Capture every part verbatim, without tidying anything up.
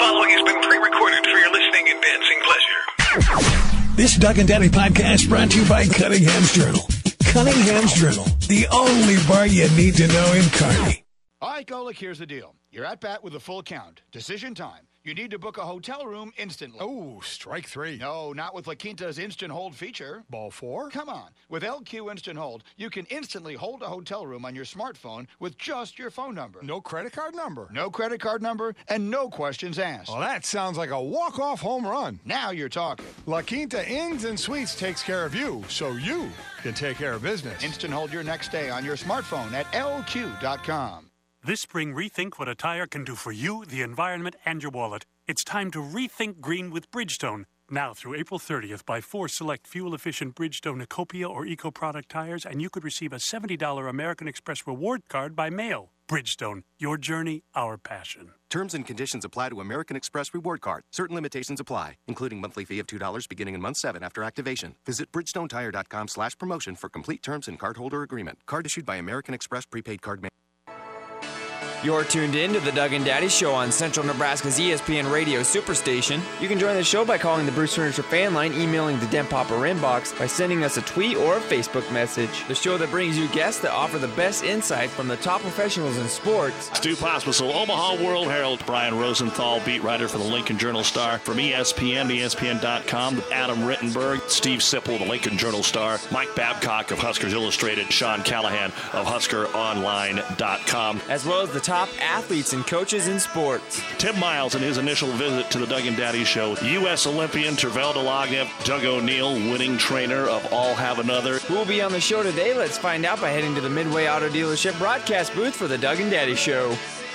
following has been pre-recorded for your listening and dancing pleasure. This Doug and Daddy podcast brought to you by Cunningham's Journal. Cunningham's Journal, the only bar you need to know in Kearney. All right, Golick, here's the deal. You're at bat with a full count. Decision time. You need to book a hotel room instantly. Oh, strike three. No, not with La Quinta's Instant Hold feature. Ball four? Come on. With L Q Instant Hold, you can instantly hold a hotel room on your smartphone with just your phone number. No credit card number? No credit card number and no questions asked. Well, that sounds like a walk-off home run. Now you're talking. La Quinta Inns and Suites takes care of you, so you can take care of business. Instant Hold your next day on your smartphone at L Q dot com. This spring, rethink what a tire can do for you, the environment, and your wallet. It's time to rethink green with Bridgestone. Now through April thirtieth, buy four select fuel-efficient Bridgestone Ecopia or Eco-Product tires, and you could receive a seventy dollars American Express reward card by mail. Bridgestone, your journey, our passion. Terms and conditions apply to American Express reward card. Certain limitations apply, including monthly fee of two dollars beginning in month seven after activation. Visit bridgestone tire dot com slash promotion for complete terms and cardholder agreement. Card issued by American Express prepaid card. You're tuned in to the Doug and Daddy Show on Central Nebraska's E S P N Radio Superstation. You can join the show by calling the Bruce Furniture fan line, emailing the Den Popper inbox, by sending us a tweet or a Facebook message. The show that brings you guests that offer the best insight from the top professionals in sports. Stu Pospisil, Omaha World Herald. Brian Rosenthal, beat writer for the Lincoln Journal-Star. From E S P N, E S P N dot com, Adam Rittenberg, Steve Sipple, the Lincoln Journal-Star, Mike Babcock of Huskers Illustrated, Sean Callahan of Husker Online dot com. As well as the top athletes and coaches in sports. Tim Miles in his initial visit to the Doug and Daddy Show. U S Olympian Tervel Delagnev, Doug O'Neill, winning trainer of All Have Another. Who will be on the show today? Let's find out by heading to the Midway Auto Dealership broadcast booth for the Doug and Daddy Show.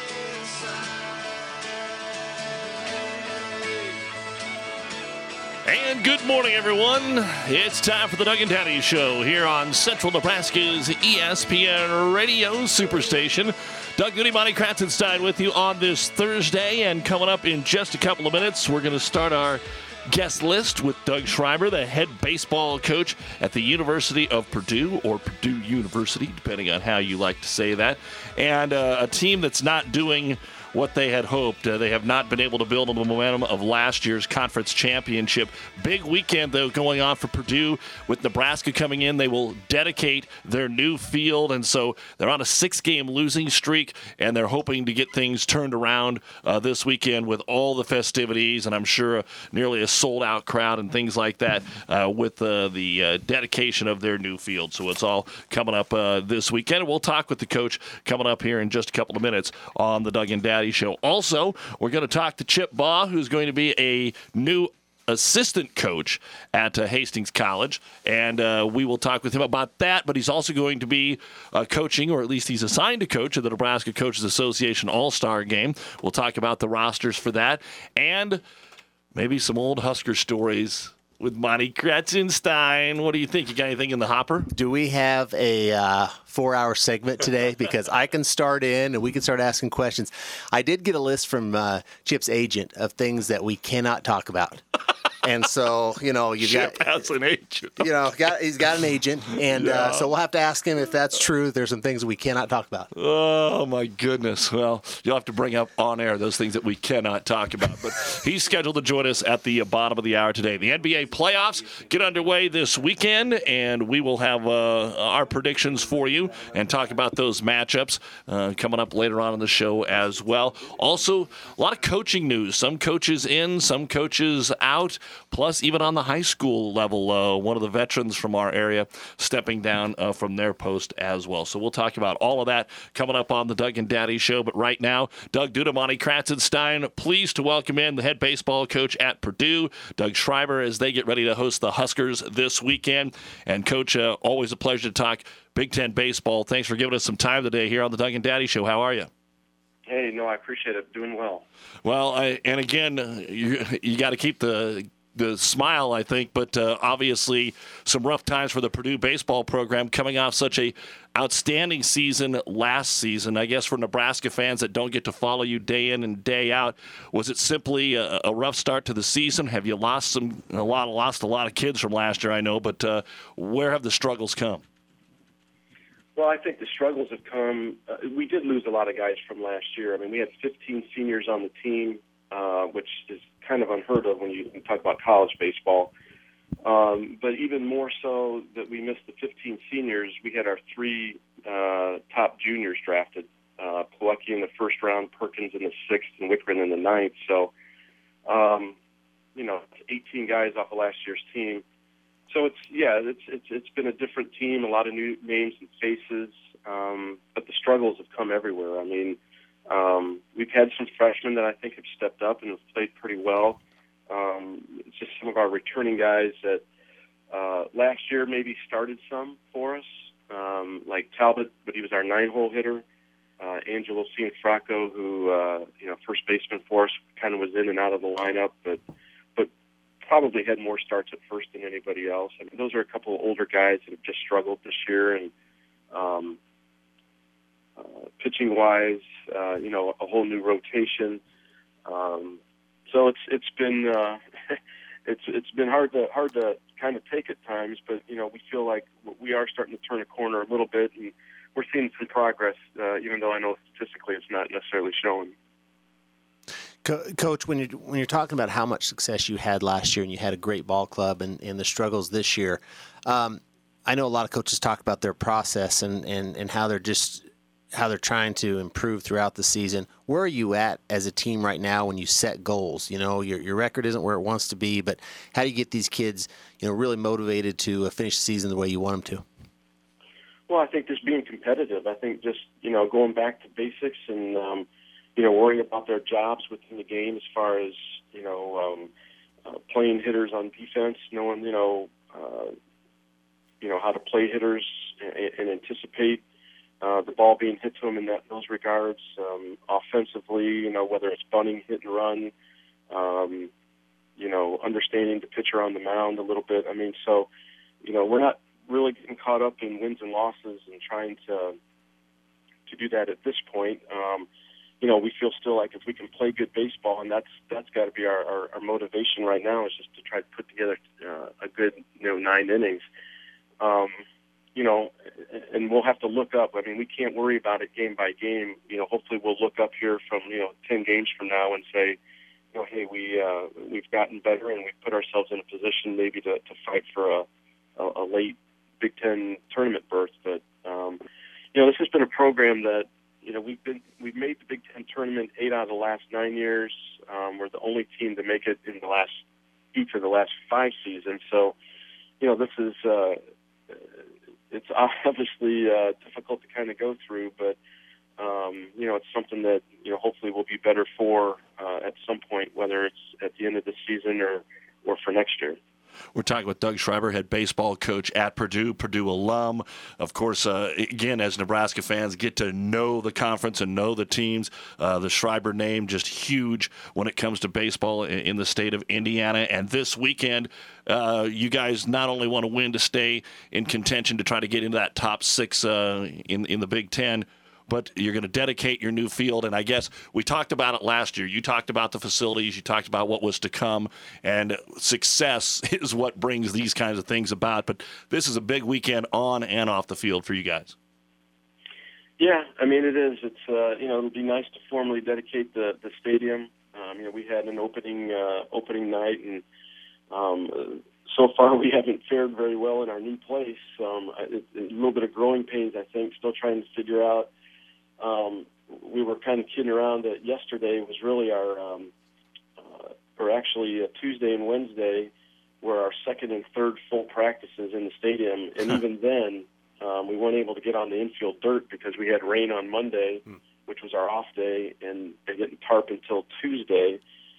And good morning, everyone. It's time for the Doug and Daddy Show here on Central Nebraska's E S P N Radio Superstation. Doug Goody, Monty Kratzenstein with you on this Thursday, and coming up in just a couple of minutes, we're going to start our guest list with Doug Schreiber, the head baseball coach at the University of Purdue, or Purdue University, depending on how you like to say that, and uh, a team that's not doing what they had hoped. Uh, they have not been able to build on the momentum of last year's conference championship. Big weekend, though, going on for Purdue with Nebraska coming in. They will dedicate their new field, and so they're on a six-game losing streak, and they're hoping to get things turned around uh, this weekend with all the festivities, and I'm sure uh, nearly a sold-out crowd and things like that uh, with uh, the uh, dedication of their new field. So it's all coming up uh, this weekend. We'll talk with the coach coming up here in just a couple of minutes on the Doug and Daddy Show. Also, we're going to talk to Chip Baugh, who's going to be a new assistant coach at uh, Hastings College, and uh, we will talk with him about that, but he's also going to be uh, coaching, or at least he's assigned to coach, at the Nebraska Coaches Association All-Star Game. We'll talk about the rosters for that, and maybe some old Husker stories with Monty Kratzenstein. What do you think? You got anything in the hopper? Do we have a uh, four-hour segment today? Because I can start in and we can start asking questions. I did get a list from uh, Chip's agent of things that we cannot talk about. And so, you know, you've Chip got has an agent. You know, got, he's got an agent, and Yeah. uh, so we'll have to ask him if that's true. There's some things we cannot talk about. Oh, my goodness. Well, you'll have to bring up on air those things that we cannot talk about. But he's scheduled to join us at the bottom of the hour today. The N B A playoffs get underway this weekend, and we will have uh, our predictions for you and talk about those matchups uh, coming up later on in the show as well. Also, a lot of coaching news. Some coaches in, some coaches out. Plus, even on the high school level, uh, one of the veterans from our area stepping down uh, from their post as well. So we'll talk about all of that coming up on the Doug and Daddy Show. But right now, Doug Duda, Monty Kratzenstein, pleased to welcome in the head baseball coach at Purdue, Doug Schreiber, as they get ready to host the Huskers this weekend. And, Coach, uh, always a pleasure to talk Big Ten baseball. Thanks for giving us some time today here on the Doug and Daddy Show. How are you? Hey, no, I appreciate it. Doing well. Well, I, and again, uh, you, you got to keep the the smile, I think, but uh, obviously some rough times for the Purdue baseball program coming off such a outstanding season last season. I guess for Nebraska fans that don't get to follow you day in and day out, was it simply a, a rough start to the season? Have you lost some a lot lost a lot of kids from last year, I know, but uh, where have the struggles come? Well, I think the struggles have come. Uh, we did lose a lot of guys from last year. I mean, we had fifteen seniors on the team. uh, which is kind of unheard of when you talk about college baseball. Um, but even more so that we missed the fifteen seniors. We had our three uh, top juniors drafted, uh, Plawecki in the first round, Perkins in the sixth, and Wickren in the ninth. So, um, you know, eighteen guys off of last year's team. So it's yeah, it's it's it's been a different team, a lot of new names and faces, um, but the struggles have come everywhere. I mean, um, we've had some freshmen that I think have stepped up and have played pretty well. Um, it's just some of our returning guys that uh, last year maybe started some for us, um, like Talbot, but he was our nine-hole hitter. Uh, Angelo Cianfrocco, who uh, you know, first baseman for us, kind of was in and out of the lineup, but but probably had more starts at first than anybody else. I mean, those are a couple of older guys that have just struggled this year, and um, uh, pitching-wise, uh, you know, a whole new rotation. Um, So it's it's been uh, it's it's been hard to hard to kind of take at times, but you know, we feel like we are starting to turn a corner a little bit, and we're seeing some progress, uh, even though I know statistically it's not necessarily showing. Co- Coach, when you're when you're talking about how much success you had last year, and you had a great ball club, and, and the struggles this year, um, I know a lot of coaches talk about their process and, and, and how they're just how they're trying to improve throughout the season. Where are you at as a team right now when you set goals? You know, your your record isn't where it wants to be, but how do you get these kids, you know, really motivated to finish the season the way you want them to? Well, I think just being competitive. I think just, you know, going back to basics and, um, you know, worrying about their jobs within the game as far as, you know, um, uh, playing hitters on defense, knowing, you know, uh, you know, how to play hitters and, and anticipate Uh, the ball being hit to him in that, those regards. Um, offensively, you know, whether it's bunting, hit and run, um, you know, understanding the pitcher on the mound a little bit. I mean, so, you know, we're not really getting caught up in wins and losses and trying to to do that at this point. Um, you know, we feel still like if we can play good baseball, and that's that's got to be our, our, our motivation right now, is just to try to put together uh, a good, you know, nine innings. Um, you know, and we'll have to look up. I mean, we can't worry about it game by game. You know, hopefully we'll look up here from, you know, ten games from now and say, you know, hey, we, uh, we've gotten better and we've put ourselves in a position maybe to, to fight for a, a, a late Big Ten tournament berth. But, um, you know, this has been a program that, you know, we've been, we've made the Big Ten tournament eight out of the last nine years. Um, we're the only team to make it in the last, each of the last five seasons. So, you know, this is, uh, it's obviously uh, difficult to kind of go through, but, um, you know, it's something that, you know, hopefully we'll be better for uh, at some point, whether it's at the end of the season or, or for next year. We're talking with Doug Schreiber, head baseball coach at Purdue, Purdue alum. Of course, uh, again, as Nebraska fans get to know the conference and know the teams, uh, the Schreiber name just huge when it comes to baseball in, in the state of Indiana. And this weekend, uh, you guys not only want to win to stay in contention to try to get into that top six uh, in, in the Big Ten, but you're going to dedicate your new field. And I guess we talked about it last year. You talked about the facilities. You talked about what was to come. And success is what brings these kinds of things about. But this is a big weekend on and off the field for you guys. Yeah, I mean, it is. It's, uh, you know, it'll be nice to formally dedicate the, the stadium. Um, you know, we had an opening uh, opening night, and um, so far we haven't fared very well in our new place. Um, it, a little bit of growing pains, I think, still trying to figure out. Um, we were kind of kidding around that yesterday was really our, um, uh, or actually uh, Tuesday and Wednesday were our second and third full practices in the stadium. And even then, um, we weren't able to get on the infield dirt because we had rain on Monday, hmm. which was our off day, and they didn't tarp until Tuesday.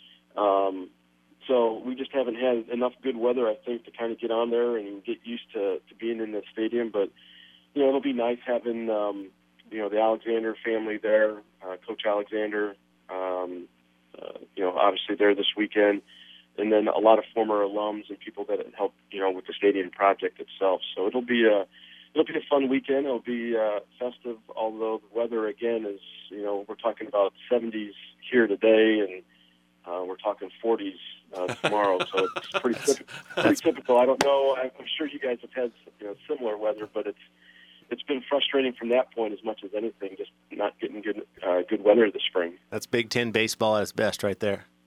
Um, so we just haven't had enough good weather, I think, to kind of get on there and get used to, to being in the stadium. But, you know, it'll be nice having, um, you know, the Alexander family there, uh, Coach Alexander, um, uh, you know, obviously there this weekend, and then a lot of former alums and people that helped, you know, with the stadium project itself. So it'll be a, it'll be a fun weekend. It'll be uh, festive, although the weather, again, is, you know, we're talking about seventies here today, and uh, we're talking forties uh, tomorrow. So it's pretty typical, pretty typical. I don't know. I'm sure you guys have had, you know, similar weather, but it's, it's been frustrating from that point as much as anything, just not getting good uh, good weather this spring. That's Big Ten baseball at its best right there.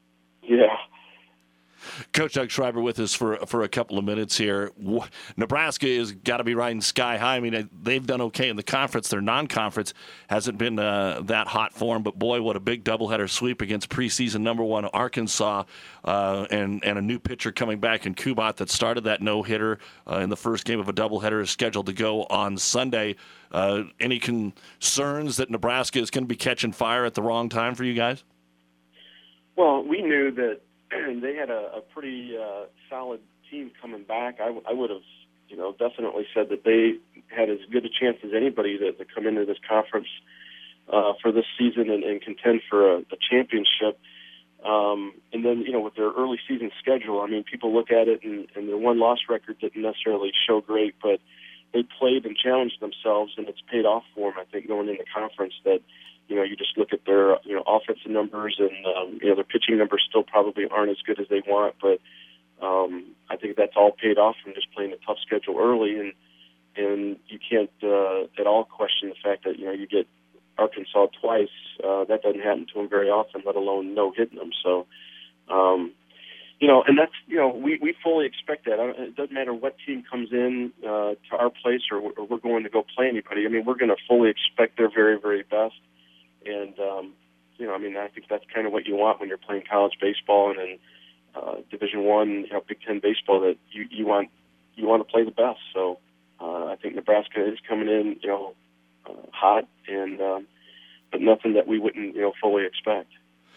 Coach Doug Schreiber with us for for a couple of minutes here. Nebraska has got to be riding sky high. I mean, they've done okay in the conference. Their non-conference hasn't been uh, that hot for them, but boy, what a big doubleheader sweep against preseason number one Arkansas, uh, and and a new pitcher coming back in Kubat that started that no-hitter uh, in the first game of a doubleheader is scheduled to go on Sunday. Uh, any concerns that Nebraska is going to be catching fire at the wrong time for you guys? Well, we knew that they had a, a pretty uh, solid team coming back. I, I would have, you know, definitely said that they had as good a chance as anybody to, to come into this conference uh, for this season and, and contend for a, a championship. Um, and then, you know, with their early season schedule, I mean, people look at it and, and their one-loss record didn't necessarily show great, but they played and challenged themselves, and it's paid off for them, I think, going into conference that, you know, you just look at their, you know, offensive numbers and, um, you know, their pitching numbers still probably aren't as good as they want, but um, I think that's all paid off from just playing a tough schedule early, and and you can't uh, at all question the fact that, you know, you get Arkansas twice. Uh, that doesn't happen to them very often, let alone no-hitting them. So, um, you know, and that's, you know, we, we fully expect that. It doesn't matter what team comes in uh, to our place or, or we're going to go play anybody. I mean, we're going to fully expect their very, very best. And, um, you know, I mean, I think that's kind of what you want when you're playing college baseball and in uh, Division One, you know, Big Ten baseball, that you, you want you want to play the best. So uh, I think Nebraska is coming in, you know, uh, hot, and um, but nothing that we wouldn't, you know, fully expect.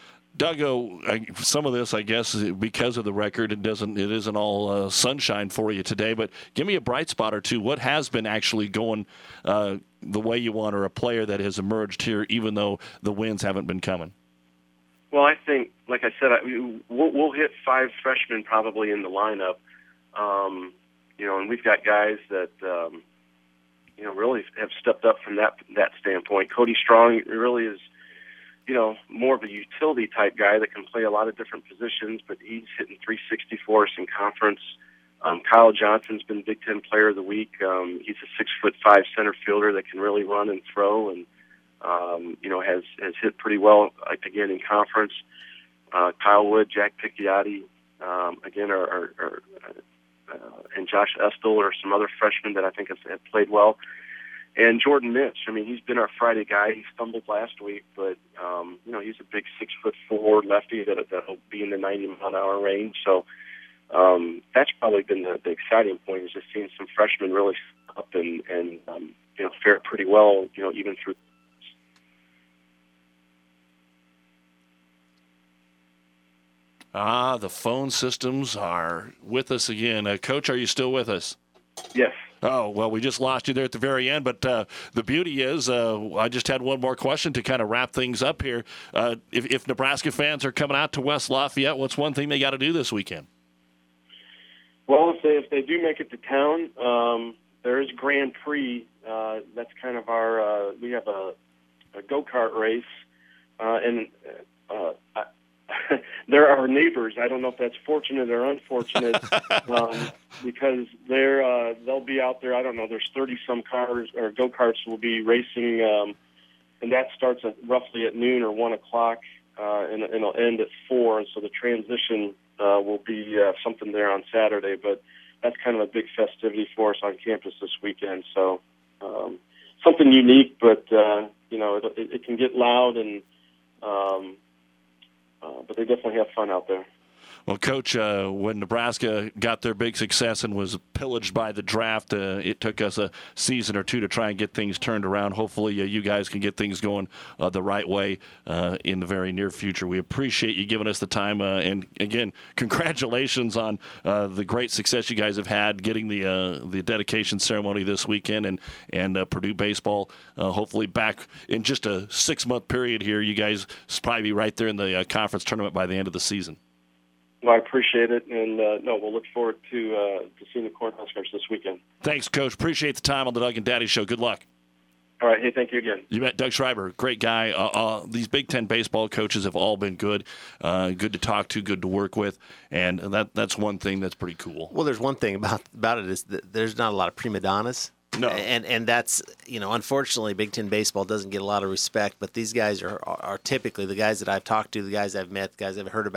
Doug, I, some of this, I guess, because of the record, it doesn't, it isn't all uh, sunshine for you today. But give me a bright spot or two. What has been actually going uh, the way you want, or a player that has emerged here, even though the wins haven't been coming? Well, I think, like I said, I, we'll, we'll hit five freshmen probably in the lineup. Um, you know, and we've got guys that um, you know really have stepped up from that that standpoint. Cody Strong really is, you know, more of a utility type guy that can play a lot of different positions, but he's hitting three sixty for us in conference. Um, Kyle Johnson's been Big Ten Player of the Week. Um, he's a six foot five center fielder that can really run and throw, and um, you know has has hit pretty well again in conference. Uh, Kyle Wood, Jack Picciotti, um, again, are, are, are uh, and Josh Estel are some other freshmen that I think have, have played well. And Jordan Mitch, I mean, he's been our Friday guy. He stumbled last week, but, um, you know, he's a big six foot four lefty that, that'll be in the ninety mile an hour range. So um, that's probably been the, the exciting point, is just seeing some freshmen really up and, and um, you know, fare pretty well, you know, even through. Ah, the phone systems are with us again. Uh, Coach, are you still with us? Yes. Oh, well, we just lost you there at the very end, but uh, the beauty is uh, I just had one more question to kind of wrap things up here. Uh, if, if Nebraska fans are coming out to West Lafayette, what's one thing they got to do this weekend? Well, if they, if they do make it to town, um, there is Grand Prix. Uh, that's kind of our uh, – we have a, a go-kart race, uh, and uh, I, they're our neighbors. I don't know if that's fortunate or unfortunate, um, because they're uh, they'll be out there. I don't know. There's thirty some cars or go karts will be racing, um, and that starts at roughly at noon or one o'clock, uh, and, and it'll end at four. And so the transition uh, will be uh, something there on Saturday. But that's kind of a big festivity for us on campus this weekend. So um, something unique, but uh, you know, it, it, it can get loud and. Um, Uh, but they definitely have fun out there. Well, Coach, uh, when Nebraska got their big success and was pillaged by the draft, uh, it took us a season or two to try and get things turned around. Hopefully uh, you guys can get things going uh, the right way uh, in the very near future. We appreciate you giving us the time. Uh, and, again, congratulations on uh, the great success you guys have had getting the uh, the dedication ceremony this weekend, and, and uh, Purdue baseball uh, hopefully back in just a six-month period here. You guys will probably be right there in the uh, conference tournament by the end of the season. Well, I appreciate it, and uh, no, we'll look forward to uh, to seeing the Cornhuskers this weekend. Thanks, Coach. Appreciate the time on the Doug and Daddy Show. Good luck. All right. Hey, thank you again. You bet. Doug Schreiber, great guy. Uh, uh, these Big Ten baseball coaches have all been good, uh, good to talk to, good to work with, and that that's one thing that's pretty cool. Well, there's one thing about about it is that there's not a lot of prima donnas. No. And and that's, you know, unfortunately, Big Ten baseball doesn't get a lot of respect, but these guys are are typically, the guys that I've talked to, the guys I've met, the guys I've heard about,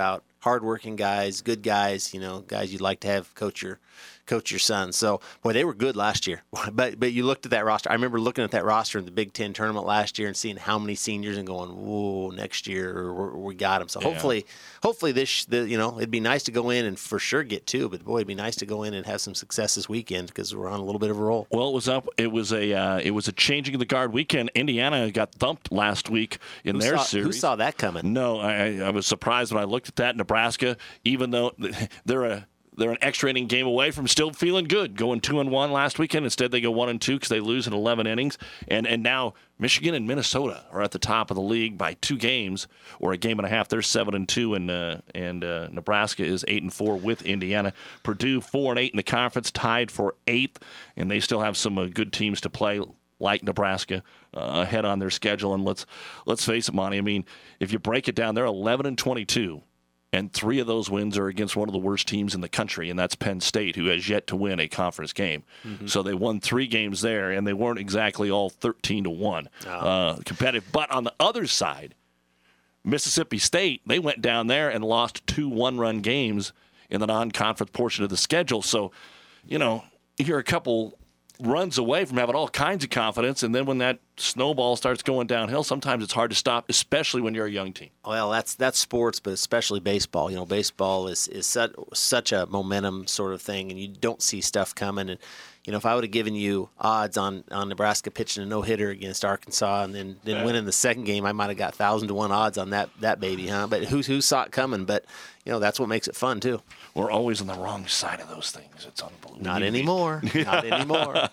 hardworking guys, good guys, you know, guys you'd like to have coach your coach your son. So, boy, they were good last year. But but you looked at that roster. I remember looking at that roster in the Big Ten tournament last year and seeing how many seniors and going, whoa, next year we're, we got them. So Yeah. hopefully, hopefully this, the, you know, it'd be nice to go in and for sure get two. But boy, it'd be nice to go in and have some success this weekend because we're on a little bit of a roll. Well, it was up. It was a uh, it was a changing of the guard weekend. Indiana got thumped last week in Who their saw, series. Who saw that coming? No, I, I was surprised when I looked at that. Nebraska, even though they're a they're an extra inning game away from still feeling good, going two and one last weekend. Instead, they go one and two because they lose in eleven innings. And and now Michigan and Minnesota are at the top of the league by two games or a game and a half. They're seven and two, and uh, and uh, Nebraska is eight and four with Indiana. Purdue four and eight in the conference, tied for eighth, and they still have some uh, good teams to play, like Nebraska, uh, ahead on their schedule. And let's let's face it, Monty. I mean, if you break it down, they're eleven and twenty-two, and three of those wins are against one of the worst teams in the country, and that's Penn State, who has yet to win a conference game. Mm-hmm. So they won three games there, and they weren't exactly all thirteen to one Oh. uh, competitive. But on the other side, Mississippi State, they went down there and lost two one-run games in the non-conference portion of the schedule. So, you know, you're a couple runs away from having all kinds of confidence, and then when that snowball starts going downhill, sometimes it's hard to stop, especially when you're a young team. Well, that's that's sports, but especially baseball. You know, baseball is is such, such a momentum sort of thing, and you don't see stuff coming. And you know, if I would have given you odds on, on Nebraska pitching a no hitter against Arkansas and then, then Yeah. winning the second game, I might have got thousand to one odds on that that baby, huh? But who who saw it coming? But you know, that's what makes it fun too. We're always on the wrong side of those things. It's unbelievable. Not anymore. Not anymore.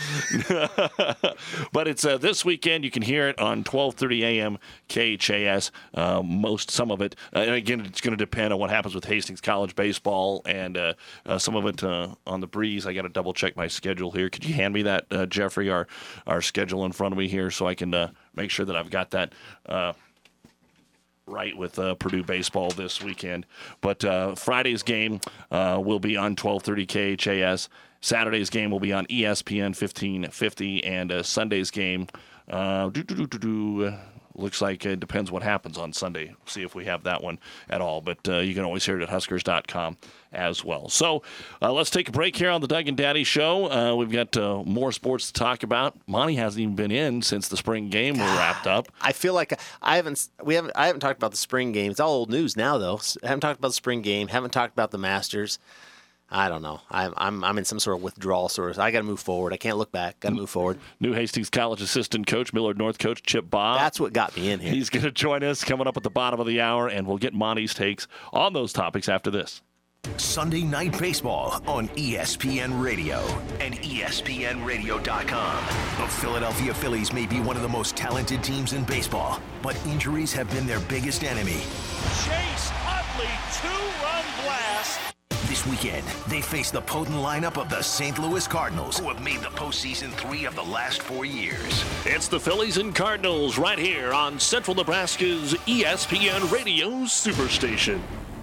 But it's uh, this weekend. You can hear it on twelve thirty a.m. K H A S. Uh, most, some of it. Uh, and again, it's going to depend on what happens with Hastings College baseball and uh, uh, some of it uh, on the breeze. I got to double check my schedule here. Could you hand me that, uh, Jeffrey, our our schedule in front of me here, so I can uh, make sure that I've got that uh, right with uh, Purdue baseball this weekend. But uh, Friday's game uh, will be on twelve thirty K H A S. Saturday's game will be on E S P N fifteen fifty, and uh, Sunday's game uh, doo, doo, doo, doo, doo, uh, looks like it depends what happens on Sunday. See if we have that one at all. But uh, you can always hear it at Huskers dot com as well. So uh, let's take a break here on the Doug and Daddy Show. Uh, we've got uh, more sports to talk about. Monty hasn't even been in since the spring game was wrapped up. I feel like I haven't we haven't I haven't talked about the spring game. It's all old news now, though. I haven't talked about the spring game. Haven't talked about the Masters. I don't know. I'm I'm I'm in some sort of withdrawal sort of. I got to move forward. I can't look back. Got to move forward. New Hastings College assistant coach, Millard North coach Chip Bob. That's what got me in here. He's going to join us coming up at the bottom of the hour, and we'll get Monty's takes on those topics after this. Sunday Night Baseball on E S P N Radio and E S P N radio dot com. The Philadelphia Phillies may be one of the most talented teams in baseball, but injuries have been their biggest enemy. Chase Utley, two-run blast. This weekend, they face the potent lineup of the Saint Louis Cardinals, who have made the postseason three of the last four years. It's the Phillies and Cardinals right here on Central Nebraska's E S P N Radio Superstation.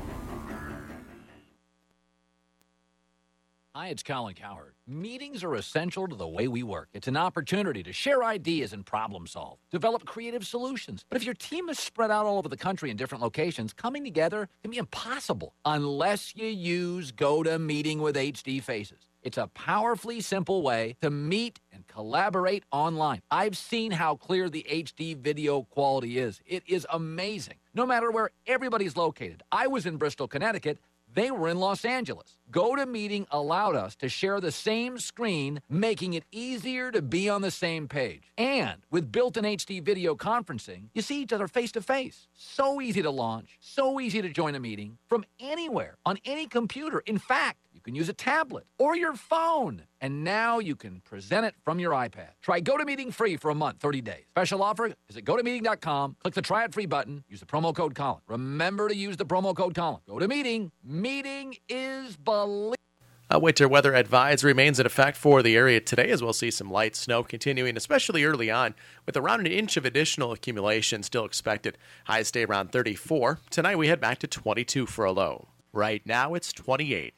Hi, it's Colin Cowherd. Meetings are essential to the way we work. It's an opportunity to share ideas and problem solve, develop creative solutions. But if your team is spread out all over the country in different locations, coming together can be impossible unless you use GoToMeeting with H D Faces. It's a powerfully simple way to meet and collaborate online. I've seen how clear the H D video quality is. It is amazing. No matter where everybody's located. I was in Bristol, Connecticut. They were in Los Angeles. GoToMeeting allowed us to share the same screen, making it easier to be on the same page. And with built-in H D video conferencing, you see each other face-to-face. So easy to launch, so easy to join a meeting from anywhere, on any computer. In fact, you can use a tablet or your phone. And now you can present it from your iPad. Try GoToMeeting free for a month, thirty days. Special offer is at go to meeting dot com. Click the Try It Free button. Use the promo code Colin. Remember to use the promo code Colin. GoToMeeting. Meeting is believable. A winter weather advisory remains in effect for the area today, as we'll see some light snow continuing, especially early on, with around an inch of additional accumulation still expected. Highs stay around thirty-four. Tonight we head back to twenty-two for a low. Right now it's twenty-eight.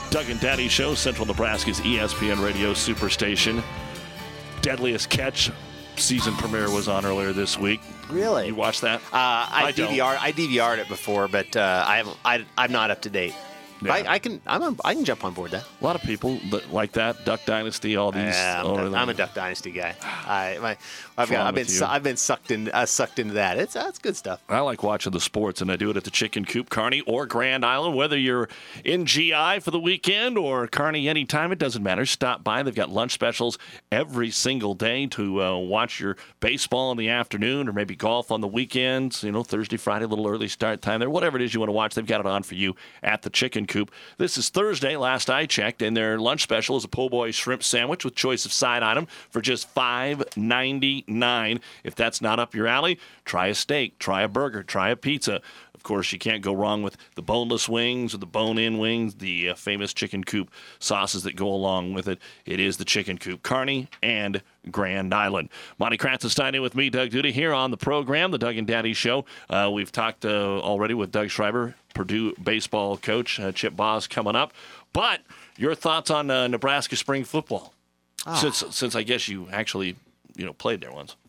Doug and Daddy Show, Central Nebraska's E S P N Radio Superstation. Deadliest Catch season premiere was on earlier this week. Really? You watched that? Uh, I, I D V R'd, I D V R'd it before, but uh, I haven't, I, I'm not up to date. Yeah. I, I can I'm on, I can jump on board that. A lot of people that like that. Duck Dynasty, all these. Yeah, I'm, all duck, the- I'm a Duck Dynasty guy. I, my, I've, got, wrong I've been with you? su- I've been sucked in uh, sucked into that. It's that's good stuff. I like watching the sports, and I do it at the Chicken Coop, Kearney, or Grand Island. Whether you're in G I for the weekend or Kearney anytime, it doesn't matter. Stop by. They've got lunch specials every single day to uh, watch your baseball in the afternoon or maybe golf on the weekends. You know, Thursday, Friday, a little early start time there. Whatever it is you want to watch, they've got it on for you at the Chicken Coop. This is Thursday, last I checked, and their lunch special is a po' boy shrimp sandwich with choice of side item for just five ninety-nine. If that's not up your alley, try a steak, try a burger, try a pizza. Of course, you can't go wrong with the boneless wings or the bone-in wings, the uh, famous Chicken Coop sauces that go along with it. It is the Chicken Coop, Kearney and Grand Island. Monty Kratz is standing with me, Doug Duda, here on the program, the Doug and Daddy Show. Uh, we've talked uh, already with Doug Schreiber, Purdue baseball coach, uh, Chip Boss coming up. But your thoughts on uh, Nebraska spring football? Ah. Since, since I guess you actually, you know, played there once.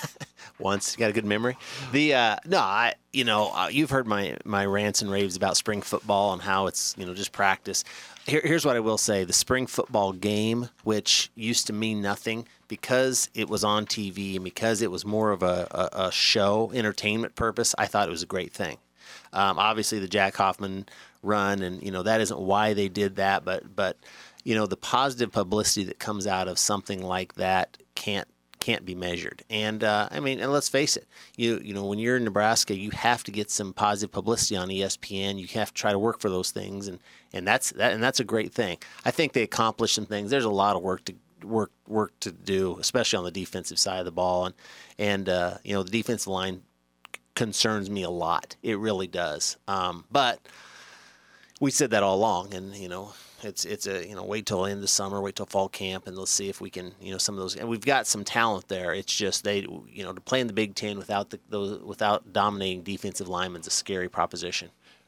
Once, got a good memory. The uh, no, I you know uh, you've heard my my rants and raves about spring football and how it's you know just practice. Here, here's what I will say: the spring football game, which used to mean nothing, because it was on T V and because it was more of a, a, a show, entertainment purpose, I thought it was a great thing. Um, obviously, the Jack Hoffman run, and you know that isn't why they did that, but but you know the positive publicity that comes out of something like that can't. can't be measured. And uh, I mean, and let's face it, you you know, when you're in Nebraska, you have to get some positive publicity on E S P N. You have to try to work for those things, and and that's that, and that's a great thing. I think they accomplished some things. There's a lot of work to work work to do, especially on the defensive side of the ball, and and uh, you know, the defensive line concerns me a lot. It really does. Um, but we said that all along, and you know. It's it's a you know wait till the end of the summer, wait till fall camp, and let's see if we can you know some of those. And we've got some talent there. It's just they you know to play in the Big Ten without the those without dominating defensive linemen is a scary proposition.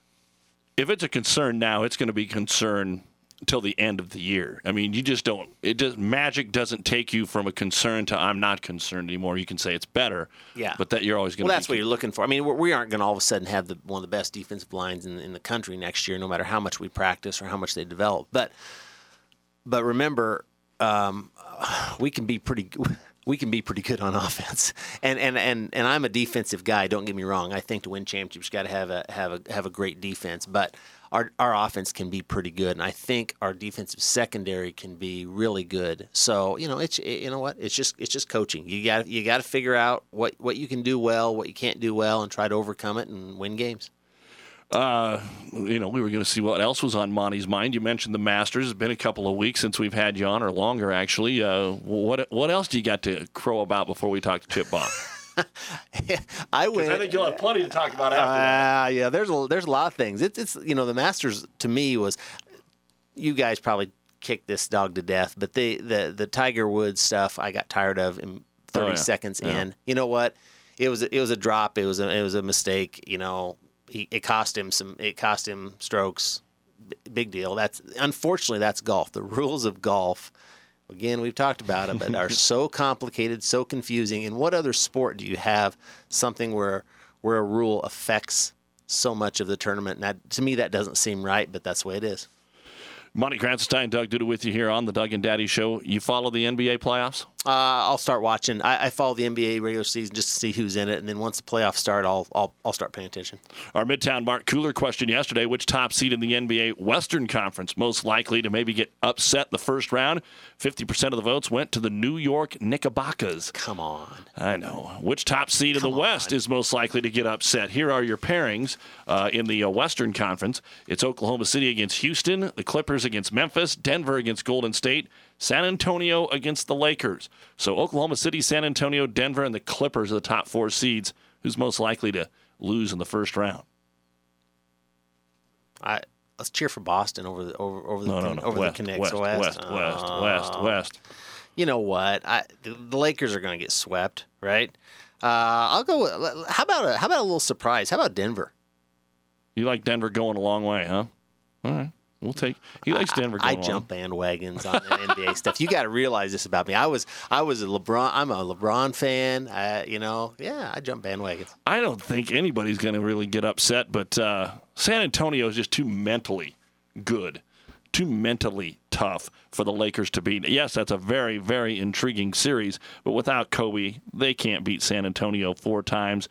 If it's a concern now, it's going to be concern until the end of the year. I mean, you just don't. It does. Magic doesn't take you from a concern to I'm not concerned anymore. You can say it's better. Yeah. But that you're always going to. Well, that's what you're looking for. I mean, we're, we aren't going to all of a sudden have the, one of the best defensive lines in, in the country next year, no matter how much we practice or how much they develop. But, but remember, um, we can be pretty. We can be pretty good on offense, and and, and and I'm a defensive guy. Don't get me wrong. I think to win championships, you got to have a have a have a great defense. But our our offense can be pretty good, and I think our defensive secondary can be really good. So you know, it's it, you know what? It's just it's just coaching. You got you got to figure out what what you can do well, what you can't do well, and try to overcome it and win games. Uh, you know, we were going to see what else was on Monty's mind. You mentioned the Masters. It's been a couple of weeks since we've had you on, or longer, actually. Uh, what what else do you got to crow about before we talk to Chip Bob? I went. I think you'll have plenty to talk about after that. Uh, yeah, there's a there's a lot of things. It's it's you know the Masters to me was, you guys probably kicked this dog to death, but the the the Tiger Woods stuff I got tired of in thirty Oh, yeah. seconds Yeah. in. You know what? It was it was a drop. It was a it was a mistake. You know, he, it cost him some. It cost him strokes. B- big deal. That's unfortunately that's golf. The rules of golf. Again, we've talked about it, but are so complicated, so confusing. In what other sport do you have something where where a rule affects so much of the tournament? And that, to me, that doesn't seem right, but that's the way it is. Monty Kranzenstein, Doug Duda with you here on the Doug and Daddy Show. You follow the N B A playoffs? Uh, I'll start watching. I, I follow the N B A regular season just to see who's in it, and then once the playoffs start, I'll I'll, I'll start paying attention. Our Midtown Mark Cooler question yesterday, which top seed in the N B A Western Conference most likely to maybe get upset the first round? fifty percent of the votes went to the New York Knickerbockers. Come on. I know. Which top seed Come in the West on. is most likely to get upset? Here are your pairings uh, in the uh, Western Conference. It's Oklahoma City against Houston, the Clippers against Memphis, Denver against Golden State, San Antonio against the Lakers. So Oklahoma City, San Antonio, Denver, and the Clippers are the top four seeds. Who's most likely to lose in the first round? I let's cheer for Boston over the over over the No, no, no. over West, the Knicks. West, West, West, West, Oh. West, West. You know what? I the, the Lakers are going to get swept, right? Uh, I'll go. With, how about a how about a little surprise? How about Denver? You like Denver going a long way, huh? All right. We'll take. He likes Denver. I, I going jump on. bandwagons on the N B A stuff. You got to realize this about me. I was I was a LeBron. I'm a LeBron fan. I, you know, yeah, I jump bandwagons. I don't think anybody's going to really get upset, but uh, San Antonio is just too mentally good, too mentally tough for the Lakers to beat. Yes, that's a very, very intriguing series, but without Kobe, they can't beat San Antonio four times.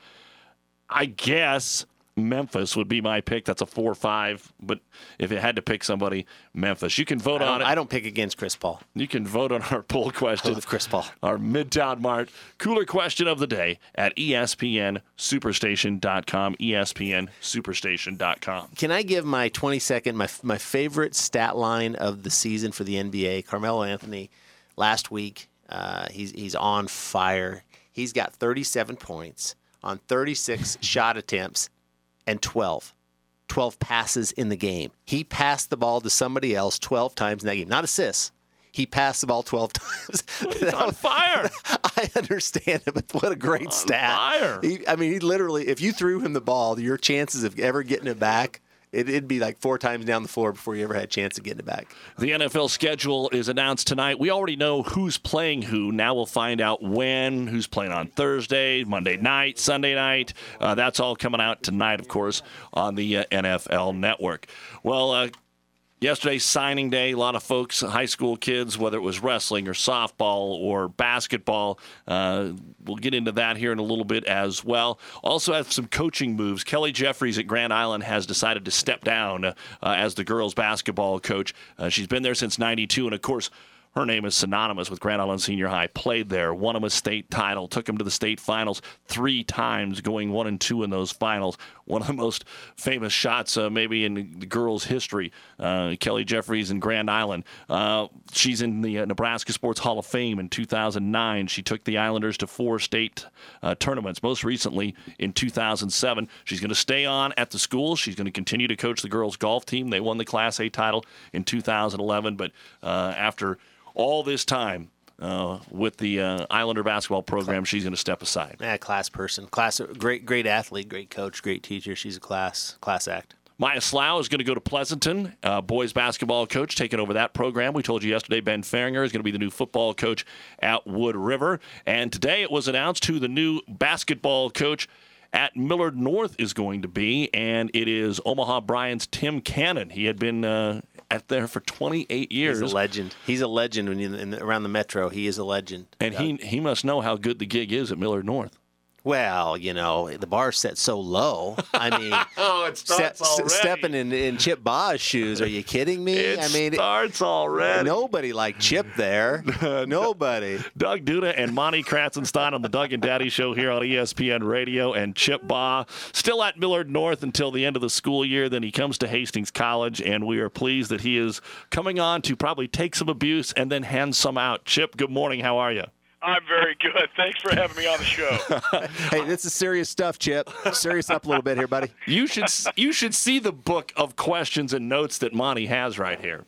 I guess Memphis would be my pick. That's a four five, but if it had to pick somebody, Memphis. You can vote I on it. I don't pick against Chris Paul. You can vote on our poll question. I love Chris Paul. Our Midtown Mart cooler question of the day at E S P N Superstation dot com, E S P N Superstation dot com. Can I give my twenty second, my my favorite stat line of the season for the N B A? Carmelo Anthony, last week, uh, he's he's on fire. He's got thirty-seven points on thirty-six shot attempts and twelve. twelve passes in the game. He passed the ball to somebody else twelve times in that game. Not assists. He passed the ball twelve times. He's on fire. I understand it, but what a great on stat. Fire. He, I mean, he literally, if you threw him the ball, your chances of ever getting it back, it, it'd be like four times down the floor before you ever had a chance of getting it back. The N F L schedule is announced tonight. We already know who's playing who. Now we'll find out when, who's playing on Thursday, Monday night, Sunday night. Uh, that's all coming out tonight, of course, on the uh, N F L Network. Well, uh, yesterday's signing day, a lot of folks, high school kids, whether it was wrestling or softball or basketball, uh, we'll get into that here in a little bit as well. Also have some coaching moves. Kelly Jeffries at Grand Island has decided to step down uh, as the girls basketball coach. Uh, she's been there since ninety-two, and of course, her name is synonymous with Grand Island Senior High. Played there, won them a state title, took them to the state finals three times, going one and two in those finals. One of the most famous shots uh, maybe in the girls' history, uh, Kelly Jeffries in Grand Island. Uh, she's in the uh, Nebraska Sports Hall of Fame in two thousand nine. She took the Islanders to four state uh, tournaments, most recently in two thousand seven. She's going to stay on at the school. She's going to continue to coach the girls' golf team. They won the Class A title in two thousand eleven, but uh, after all this time uh, with the uh, Islander basketball program, she's going to step aside. Yeah, class person, class, great, great athlete, great coach, great teacher. She's a class, class act. Maya Slough is going to go to Pleasanton, uh, boys basketball coach, taking over that program. We told you yesterday Ben Faringer is going to be the new football coach at Wood River. And today it was announced who the new basketball coach at Millard North is going to be, and it is Omaha Bryant's Tim Cannon. He had been uh, at there for twenty-eight years. He's a legend. He's a legend when you, in the, around the metro. He is a legend. And he he must know how good the gig is at Millard North. Well, you know, the bar's set so low. I mean, oh, it starts ste- already. stepping in, in Chip Baa's shoes. Are you kidding me? It I mean, starts already. Nobody like Chip there. Nobody. Doug Duda and Monty Kratzenstein on the Doug and Daddy Show here on E S P N Radio, and Chip Baa still at Millard North until the end of the school year. Then he comes to Hastings College, and we are pleased that he is coming on to probably take some abuse and then hand some out. Chip, good morning. How are you? I'm very good. Thanks for having me on the show. Hey, this is serious stuff, Chip. Serious up a little bit here, buddy. You should you should see the book of questions and notes that Monty has right here.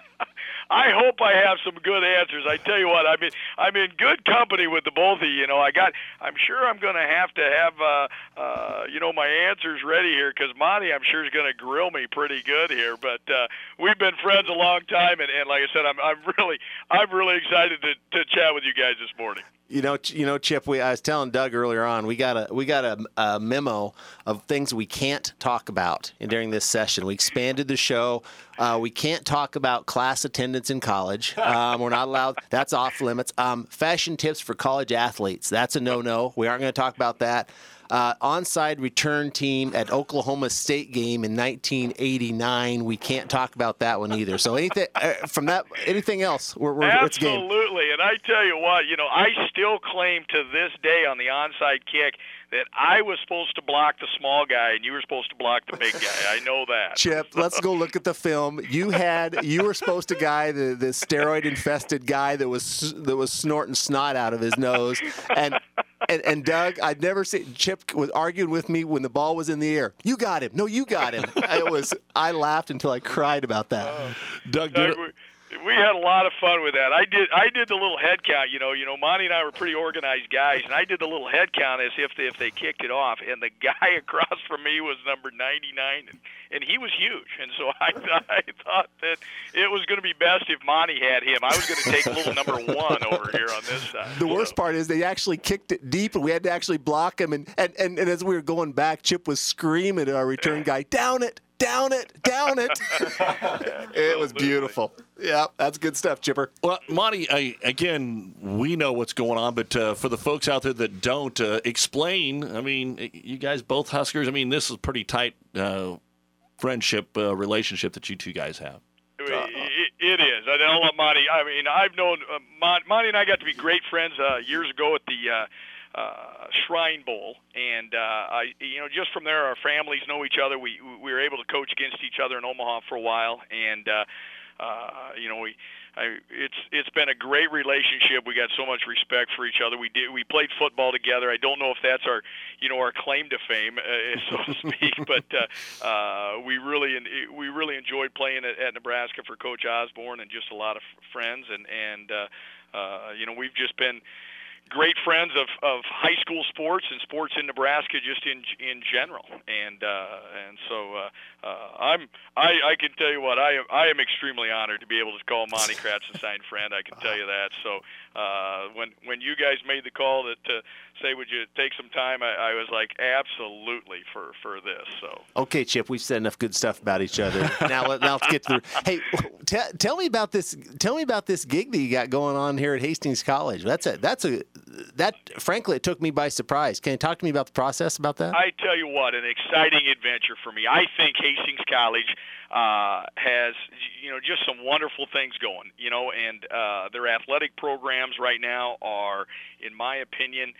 I hope I have some good answers. I tell you what, I mean, I'm in good company with the both of you. You know, I got. I'm sure I'm going to have to have, uh, uh, you know, my answers ready here because Monty, I'm sure, is going to grill me pretty good here. But uh, we've been friends a long time, and, and like I said, I'm, I'm really, I'm really excited to, to chat with you guys this morning. You know, you know, Chip. We I was telling Doug earlier on. We got a we got a, a memo of things we can't talk about during this session. We expanded the show. Uh, we can't talk about class attendance in college. Um, we're not allowed. That's off limits. Um, fashion tips for college athletes. That's a no-no. We aren't going to talk about that. Uh, onside return team at Oklahoma State game in nineteen eighty-nine. We can't talk about that one either. So anything uh, from that, anything else? We're, we're, it's game. Absolutely. And I tell you what, you know, I still claim to this day on the onside kick that I was supposed to block the small guy and you were supposed to block the big guy. I know that. Chip, let's go look at the film. You had you were supposed to guy the, the steroid infested guy that was that was snorting snot out of his nose, and and, and Doug, I'd never seen Chip was arguing with me when the ball was in the air. You got him. No, you got him. It was. I laughed until I cried about that. Doug, Doug we, we had a lot of fun with that. I did I did the little head count. You know, you know, Monty and I were pretty organized guys, and I did the little head count as if they, if they kicked it off. And the guy across from me was number ninety-nine, and, and he was huge. And so I I thought that it was going to be best if Monty had him. I was going to take little number one over here on this side. The worst part is they actually kicked it deep, and we had to actually block him. And, and, and, and as we were going back, Chip was screaming at our return guy, down it, down it, down it. It was beautiful. Yeah, that's good stuff, Chipper. Well, Monty, I, again, we know what's going on, but uh, for the folks out there that don't, uh, explain. I mean, you guys both Huskers. I mean, this is a pretty tight uh, friendship uh, relationship that you two guys have. It, it is. I don't let Monty. I mean, I've known uh, Mon, Monty and I got to be great friends uh, years ago at the uh, uh, Shrine Bowl, and uh, I, you know, just from there, our families know each other. We we were able to coach against each other in Omaha for a while, and uh, uh, you know, we. I, it's it's been a great relationship. We got so much respect for each other. We did we played football together. I don't know if that's our you know our claim to fame, uh, so to speak, but uh, uh, we really we really enjoyed playing at, at Nebraska for Coach Osborne and just a lot of friends and and uh, uh, you know we've just been great friends of, of high school sports and sports in Nebraska just in in general, and uh, and so uh, uh, I'm I, I can tell you what I am I am extremely honored to be able to call Monty Kratz a signed friend. I can tell you that. So uh, when when you guys made the call that to say would you take some time, I, I was like absolutely for, for this. So okay, Chip, we've said enough good stuff about each other. now let, now let's get to the hey. T- tell me about this. Tell me about this gig that you got going on here at Hastings College. That's a that's a that frankly it took me by surprise. Can you talk to me about the process about that? I tell you what, an exciting adventure for me. I think Hastings College uh, has you know just some wonderful things going. You know, and uh, their athletic programs right now are, in my opinion,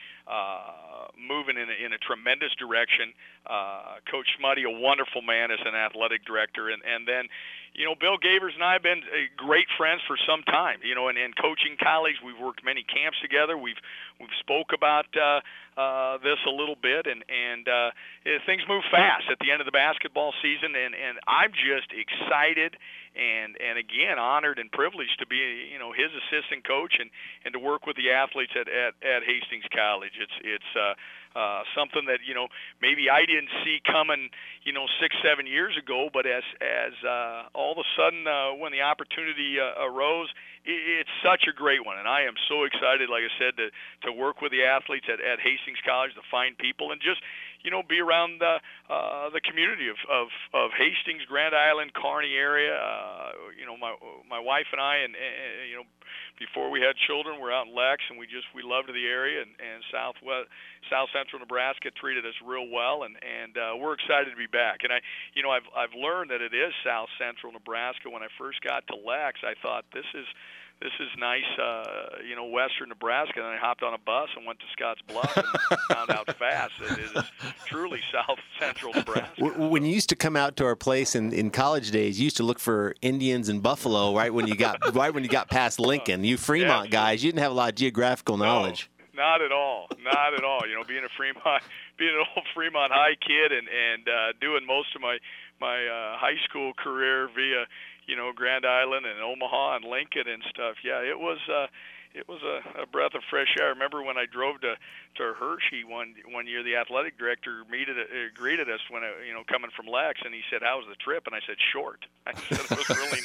uh, moving in a, in a tremendous direction. Uh, Coach Smuddy, a wonderful man as an athletic director, and and then. You know, Bill Gavers and I have been uh, great friends for some time. You know, and in coaching college, we've worked many camps together. We've we've spoke about uh, uh, this a little bit, and and uh, things move fast at the end of the basketball season, and and I'm just excited and and again honored and privileged to be you know his assistant coach and and to work with the athletes at at, at Hastings College. It's it's. Uh, Uh, something that you know maybe I didn't see coming, you know, six, seven years ago. But as as uh, all of a sudden uh, when the opportunity uh, arose, it, it's such a great one, and I am so excited, like I said, to to work with the athletes at, at Hastings College, to find people, and just you know be around the uh, the community of, of of Hastings, Grand Island, Kearney area. Uh, you know, my my wife and I, and, and you know. Before we had children, we're out in Lex, and we just we loved the area, and, and Southwest, South Central Nebraska treated us real well, and and uh, we're excited to be back. And I, you know, I've I've learned that it is South Central Nebraska. When I first got to Lex, I thought this is this is nice, uh, you know, Western Nebraska. And then I hopped on a bus and went to Scotts Bluff and found out fast that it is truly South Central Nebraska. When you used to come out to our place in, in college days, you used to look for Indians and buffalo right when you got right when you got past Lincoln. You Fremont yeah. guys, you didn't have a lot of geographical knowledge. No, not at all. Not at all. You know, being a Fremont, being an old Fremont High kid, and and uh, doing most of my my uh, high school career via you know Grand Island and Omaha and Lincoln and stuff. Yeah, it was. Uh, It was a, a breath of fresh air. I remember when I drove to, to Hershey one one year, the athletic director meted, uh, greeted us when I, you know coming from Lex, and he said, "How was the trip?" And I said, "Short." I said it was really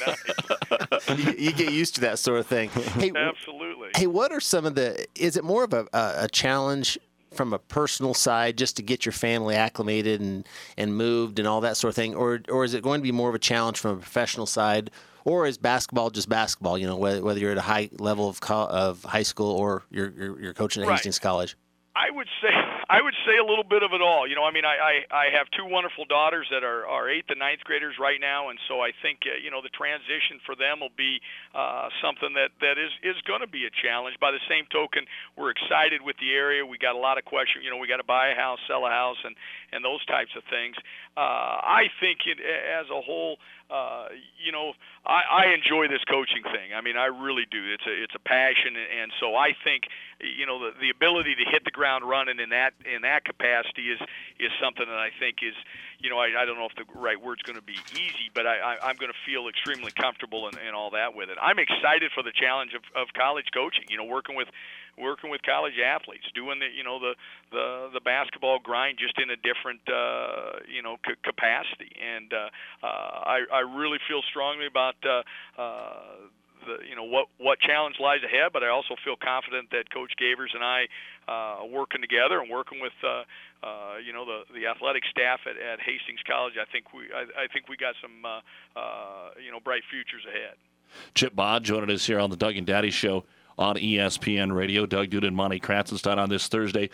nice. you, you get used to that sort of thing. Hey, absolutely. Hey, what are some of the? Is it more of a, a, a challenge from a personal side, just to get your family acclimated and, and moved and all that sort of thing, or or is it going to be more of a challenge from a professional side? Or is basketball just basketball? You know, whether, whether you're at a high level of co- of high school or you're you're, you're coaching at right. Hastings College. I would say I would say a little bit of it all. You know, I mean, I, I, I have two wonderful daughters that are, are eighth and ninth graders right now, and so I think uh, you know the transition for them will be uh, something that, that is, is going to be a challenge. By the same token, we're excited with the area. We got a lot of questions. You know, we got to buy a house, sell a house, and, and those types of things. Uh, I think it, as a whole, uh, you know, I, I enjoy this coaching thing. I mean, I really do. It's a it's a passion, and so I think you know the the ability to hit the ground ground running in that in that capacity is is something that I think is, you know, I, I don't know if the right word's going to be easy, but I, I, I'm going to feel extremely comfortable and, and all that with it. I'm excited for the challenge of, of college coaching. You know, working with working with college athletes, doing the you know the the, the basketball grind just in a different uh, you know c- capacity, and uh, uh, I I really feel strongly about. Uh, uh, The, you know what what challenge lies ahead, but I also feel confident that Coach Gavers and I uh, working together and working with uh, uh, you know the, the athletic staff at, at Hastings College. I think we I, I think we got some uh, uh, you know bright futures ahead. Chip Bod joining us here on the Doug and Daddy Show on E S P N Radio. Doug Duda and Monty Kratzenstein on this Thursday.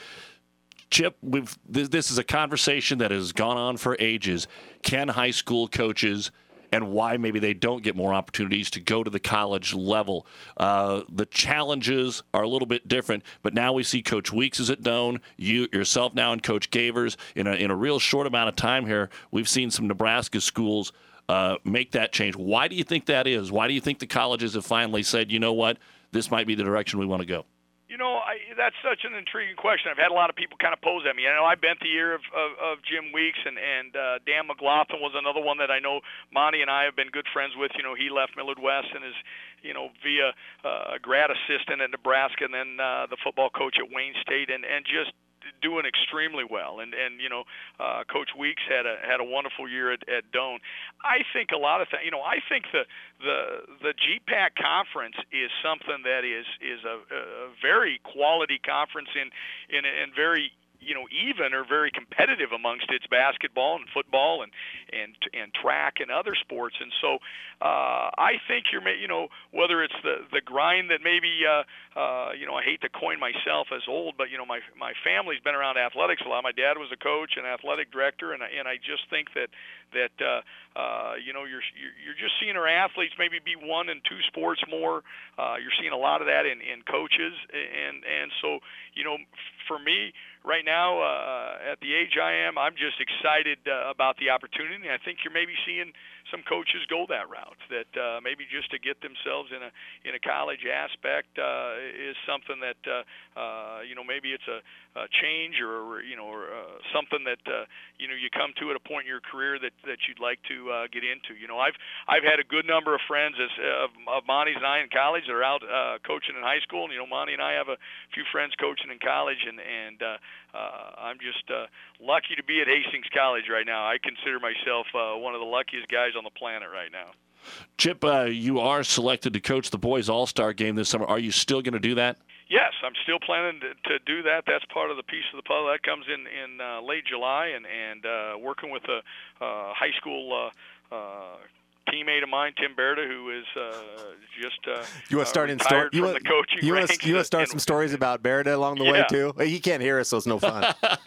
Chip, we've this, this is a conversation that has gone on for ages. Can high school coaches and why maybe they don't get more opportunities to go to the college level. Uh, the challenges are a little bit different, but now we see Coach Weeks is at Doane, you yourself now and Coach Gavers. In a, in a real short amount of time here, we've seen some Nebraska schools uh, make that change. Why do you think that is? Why do you think the colleges have finally said, you know what, this might be the direction we want to go? You know, I, that's such an intriguing question. I've had a lot of people kind of pose at me. I know I bent the ear of, of, of Jim Weeks, and, and uh, Dan McLaughlin was another one that I know Monty and I have been good friends with. You know, he left Millard West and is, you know, via uh, grad assistant at Nebraska and then uh, the football coach at Wayne State, and, and just doing extremely well, and and you know, uh, Coach Weeks had a had a wonderful year at, at Doane. I think a lot of things. You know, I think the the the G PAC conference is something that is is a, a very quality conference in in in very you know even or very competitive amongst its basketball and football and and and track and other sports. And so uh, I think you're you know whether it's the the grind that maybe uh, uh, you know I hate to coin myself as old, but you know my my family's been around athletics a lot. My dad was a coach and athletic director, and I, and I just think that that uh, uh, you know you're you're just seeing our athletes maybe be one and two sports more. Uh, you're seeing a lot of that in, in coaches, and and so you know for me. Right now, uh, at the age I am, I'm just excited uh, about the opportunity. I think you're maybe seeing some coaches go that route, that uh, maybe just to get themselves in a in a college aspect uh, is something that, uh, uh, you know, maybe it's a, a change or, you know, or uh, something that, uh, you know, you come to at a point in your career that, that you'd like to uh, get into. You know, I've I've had a good number of friends as, uh, of, of Monty's and I in college that are out uh, coaching in high school. And, you know, Monty and I have a few friends coaching in college, and, and uh, Uh, I'm just uh, lucky to be at Hastings College right now. I consider myself uh, one of the luckiest guys on the planet right now. Chip, uh, you are selected to coach the boys All-Star game this summer. Are you still going to do that? Yes, I'm still planning to, to do that. That's part of the piece of the puzzle. That comes in in uh, late July, and and uh, working with a uh, high school uh, uh, teammate of mine, Tim Berta, who is uh, just uh, you want to start uh, in story? You want, the coaching you want ranks to, you want to start and, some stories about Berta along the yeah. way too? He can't hear us, so it's no fun.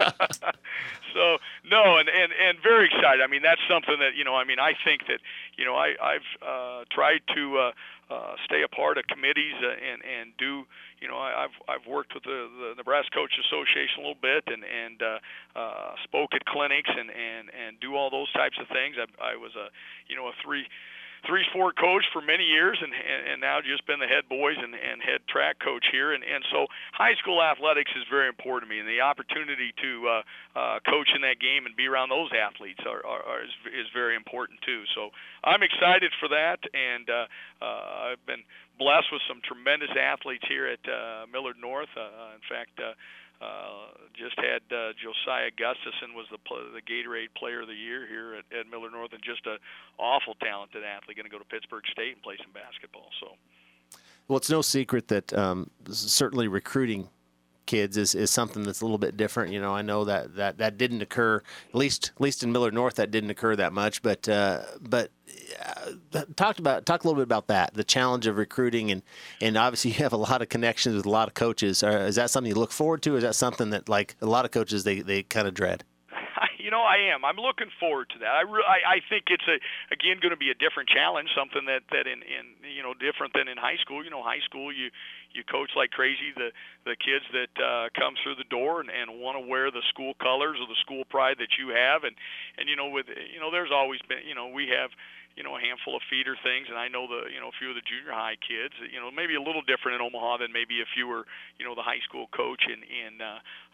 So no, and, and and very excited. I mean, that's something that you know. I mean, I think that you know, I I've uh, tried to uh, uh, stay a part of committees uh, and and do. You know, I, I've I've worked with the, the Nebraska Coach Association a little bit, and and uh, uh, spoke at clinics and, and, and do all those types of things. I, I was a you know a three. three sport coach for many years, and and now just been the head boys and, and head track coach here, and and so high school athletics is very important to me, and the opportunity to uh, uh, coach in that game and be around those athletes are, are, are is, is very important too. So I'm excited for that, and uh, uh, I've been blessed with some tremendous athletes here at uh, Millard North. Uh, in fact. Uh, Uh, just had uh, Josiah Gustafson was the the Gatorade Player of the Year here at, at Millard North, and just an awful talented athlete. Going to go to Pittsburgh State and play some basketball. So, well, it's no secret that um, certainly recruiting kids is, is something that's a little bit different. You know, I know that, that, that didn't occur, at least at least in Millard North, that didn't occur that much. But uh, but uh, talked about talk a little bit about that, the challenge of recruiting, and, and obviously you have a lot of connections with a lot of coaches. Uh, is that something you look forward to? Or is that something that, like a lot of coaches, they, they kind of dread? You know, I am. I'm looking forward to that. I, re- I, I think it's a again going to be a different challenge, something that, that in, in you know different than in high school. You know, high school you you coach like crazy the the kids that uh, come through the door and, and want to wear the school colors or the school pride that you have, and and you know with you know there's always been you know we have. you know, a handful of feeder things, and I know the, you know, a few of the junior high kids, you know, maybe a little different in Omaha than maybe if you were, you know, the high school coach in, in uh,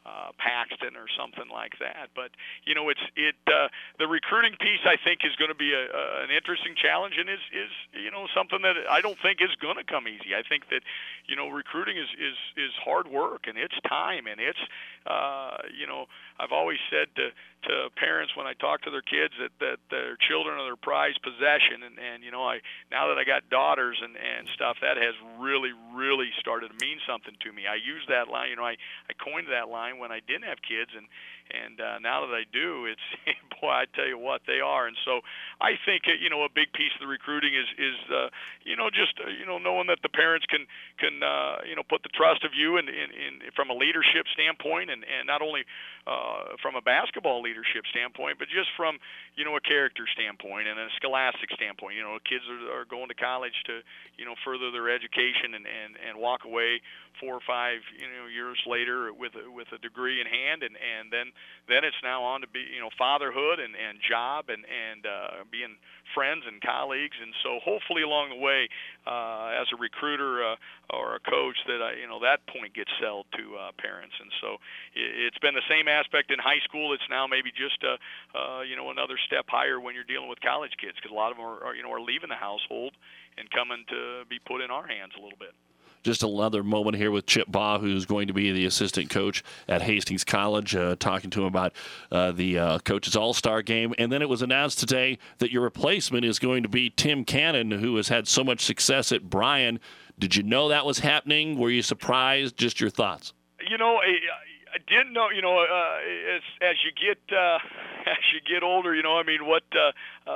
uh, Paxton or something like that. But you know, it's it uh, the recruiting piece I think is going to be a, a, an interesting challenge, and is is you know something that I don't think is going to come easy. I think that you know recruiting is is is hard work, and it's time, and it's uh, you know I've always said to to parents when I talk to their kids that that their children are their prized possession, and and you know I now that I got daughters and and stuff, that has really really started to mean something to me. I use that line, you know, I I coined that line when I didn't have kids, and and uh, now that I do, it's boy, I tell you what, they are. And so I think you know a big piece of the recruiting is is uh, you know just uh, you know knowing that the parents can can uh, you know put the trust of you in, in, in from a leadership standpoint, and and not only uh, from a basketball leadership standpoint, but just from you know a character standpoint and a scholastic standpoint. You know, kids are, are going to college to you know further their education and, and, and walk away four or five you know years later with a, with a degree in hand, and, and then then it's now on to be you know fatherhood and, and job and and uh, being friends and colleagues. And so hopefully along the way, uh, as a recruiter uh, or a coach, that I, you know that point gets sold to uh, parents. And so it, it's been the same aspect in high school. It's now maybe just a, uh, you know another step higher when you're dealing with college kids, because a lot of them are, are you know are leaving the household and coming to be put in our hands a little bit. Just another moment here with Chip Baugh, who's going to be the assistant coach at Hastings College, uh, talking to him about uh, the uh, Coaches All-Star Game. And then it was announced today that your replacement is going to be Tim Cannon, who has had so much success at Bryan. Did you know that was happening? Were you surprised? Just your thoughts. You know, I, I didn't know. You know, uh, as as you get uh, as you get older, you know, I mean, what uh,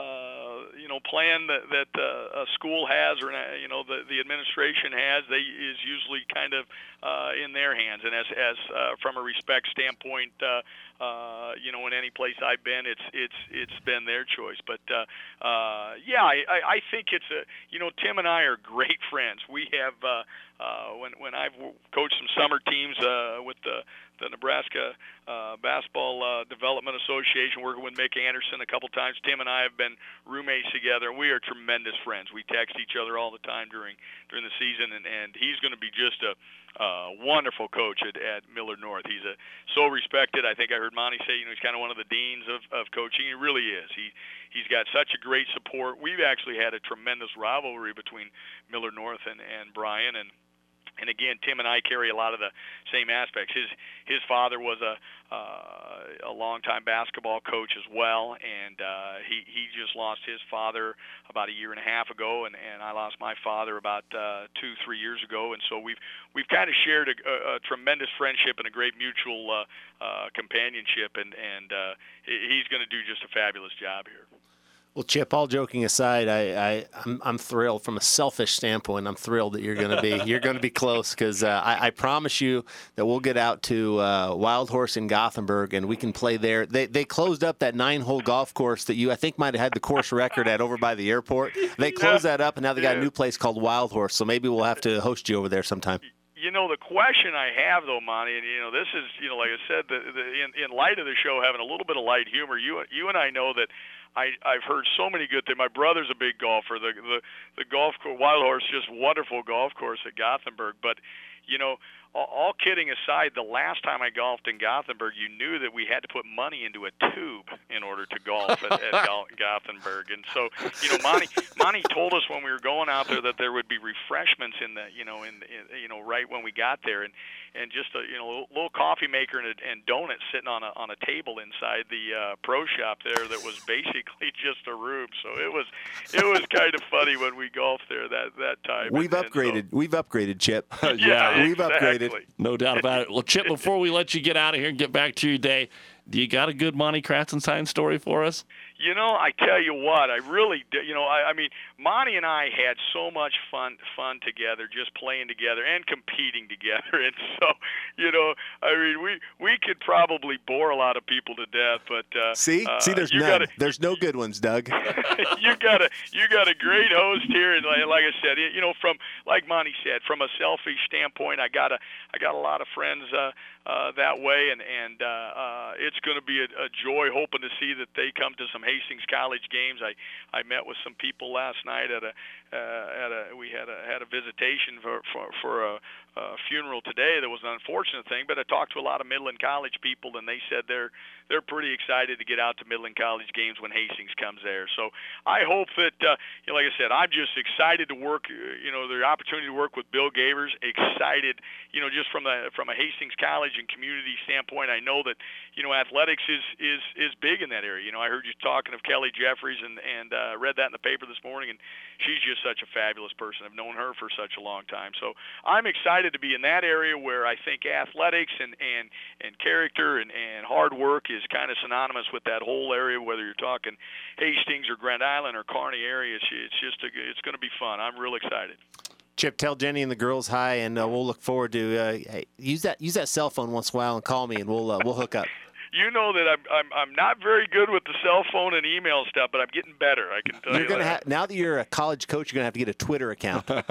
uh, you know, plan that that uh, a school has, or you know, the the administration has, they is usually kind of uh, in their hands. And as as uh, from a respect standpoint, uh, uh, you know, in any place I've been, it's it's it's been their choice. But uh, uh, yeah, I, I think it's a you know, Tim and I are great friends. We have. Uh, Uh, when when I've coached some summer teams uh, with the the Nebraska uh, Basketball uh, Development Association, working with Mick Anderson a couple times, Tim and I have been roommates together, and we are tremendous friends. We text each other all the time during during the season, and, and he's going to be just a uh, wonderful coach at, at Millard North. He's a so respected. I think I heard Monty say, you know, he's kind of one of the deans of, of coaching. He really is. He he's got such a great support. We've actually had a tremendous rivalry between Millard North and and Bryan, and And again, Tim and I carry a lot of the same aspects. His his father was a uh, a longtime basketball coach as well, and uh, he he just lost his father about a year and a half ago, and, and I lost my father about uh, two three years ago, and so we've we've kind of shared a, a, a tremendous friendship and a great mutual uh, uh, companionship, and and uh, he's going to do just a fabulous job here. Well, Chip, all joking aside, I, I I'm, I'm thrilled from a selfish standpoint. I'm thrilled that you're going to be you're going to be close, because uh, I, I promise you that we'll get out to uh, Wild Horse in Gothenburg and we can play there. They they closed up that nine-hole golf course that you I think might have had the course record at over by the airport. They closed that up, and now they got a new place called Wild Horse. So maybe we'll have to host you over there sometime. You know, the question I have, though, Monty, and, you know, this is, you know, like I said, the, the, in, in light of the show, having a little bit of light humor, you you and I know that I, I've heard so many good things. My brother's a big golfer. The, the, the golf course, Wild Horse, just wonderful golf course at Gothenburg. But, you know, all, all kidding aside, the last time I golfed in Gothenburg, you knew that we had to put money into a tube in order to golf at, at Gothenburg. And so, you know, Monty, Monty told us when we were going out there that there would be refreshments in the, you know, in, in you know, right when we got there, and and just a you know little coffee maker and, a, and donuts sitting on a on a table inside the uh, pro shop there that was basically just a room. So it was it was kind of funny when we golfed there that that time. We've and, upgraded. And so, we've upgraded, Chip. yeah, yeah, we've exactly. upgraded. No doubt about it. Well, Chip, before we let you get out of here and get back to your day, do you got a good Monty Kratzenstein story for us? You know, I tell you what, I really, you know, I, I mean, Monty and I had so much fun, fun together, just playing together and competing together, and so, you know, I mean, we we could probably bore a lot of people to death, but uh, see, uh, see, there's you none. Gotta, there's no good ones, Doug. you got a you got a great host here, and like, like I said, you know, from like Monty said, from a selfish standpoint, I got a I got a lot of friends uh, uh, that way, and and uh, uh, it's going to be a, a joy, hoping to see that they come to some Hastings College games. I, I met with some people last night at a uh, at a we had a had a visitation for for, for a, uh, funeral today that was an unfortunate thing, but I talked to a lot of Midland College people, and they said they're they're pretty excited to get out to Midland College games when Hastings comes there. So I hope that, uh, you know, like I said, I'm just excited to work, you know, the opportunity to work with Bill Gavers, excited, you know, just from a, from a Hastings College and community standpoint. I know that, you know, athletics is, is, is big in that area. You know, I heard you talking of Kelly Jeffries and, and uh, read that in the paper this morning, and she's just such a fabulous person. I've known her for such a long time. So I'm excited to be in that area where I think athletics and, and, and character and, and hard work is kind of synonymous with that whole area, whether you're talking Hastings or Grand Island or Kearney area. It's, it's just a, it's going to be fun. I'm real excited. Chip, tell Jenny and the girls hi, and uh, we'll look forward to uh, hey, use that use that cell phone once in a while and call me, and we'll uh, we'll hook up. You know that I'm, I'm I'm not very good with the cell phone and email stuff, but I'm getting better. I can tell you're you gonna that. Ha- now that you're a college coach, you're gonna have to get a Twitter account. You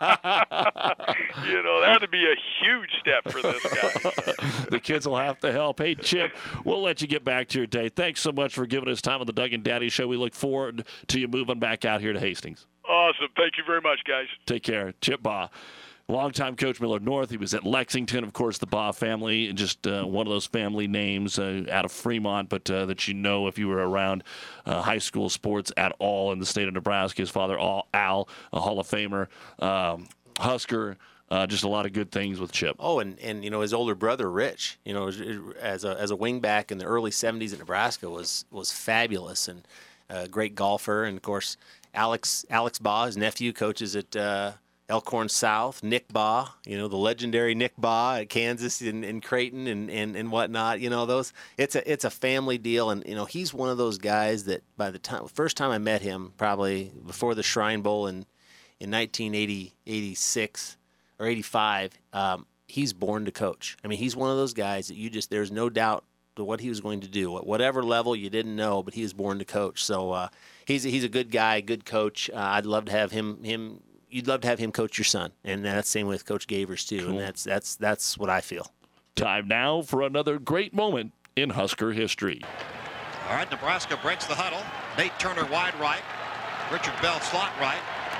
know, that would be a huge step for this guy. The kids will have to help. Hey, Chip, we'll let you get back to your day. Thanks so much for giving us time on the Doug and Daddy Show. We look forward to you moving back out here to Hastings. Awesome. Thank you very much, guys. Take care. Chip Baugh. Longtime coach Millard North. He was at Lexington, of course, the Baugh family, just uh, one of those family names uh, out of Fremont, but uh, that you know if you were around uh, high school sports at all in the state of Nebraska. His father, Al, a Hall of Famer, um, Husker, uh, just a lot of good things with Chip. Oh, and, and you know his older brother, Rich, you know, as a as a wingback in the early seventies at Nebraska was was fabulous and a great golfer, and of course Alex Alex Baugh, his nephew, coaches at. Uh, Elkhorn South, Nick Baugh, you know, the legendary Nick Baugh at Kansas and, and Creighton and, and, and whatnot, you know, those, it's a, it's a family deal. And, you know, he's one of those guys that by the time, first time I met him, probably before the Shrine Bowl in, in nineteen eighty, eighty-six or eighty-five, um, he's born to coach. I mean, he's one of those guys that you just, there's no doubt to what he was going to do at whatever level you didn't know, but he was born to coach. So uh, he's, he's a good guy, good coach. Uh, I'd love to have him, him, You'd love to have him coach your son, and that's the same with Coach Gavers too. Cool. And that's that's that's what I feel. Time now for another great moment in Husker history. All right, Nebraska breaks the huddle. Nate Turner wide right, Richard Bell slot right,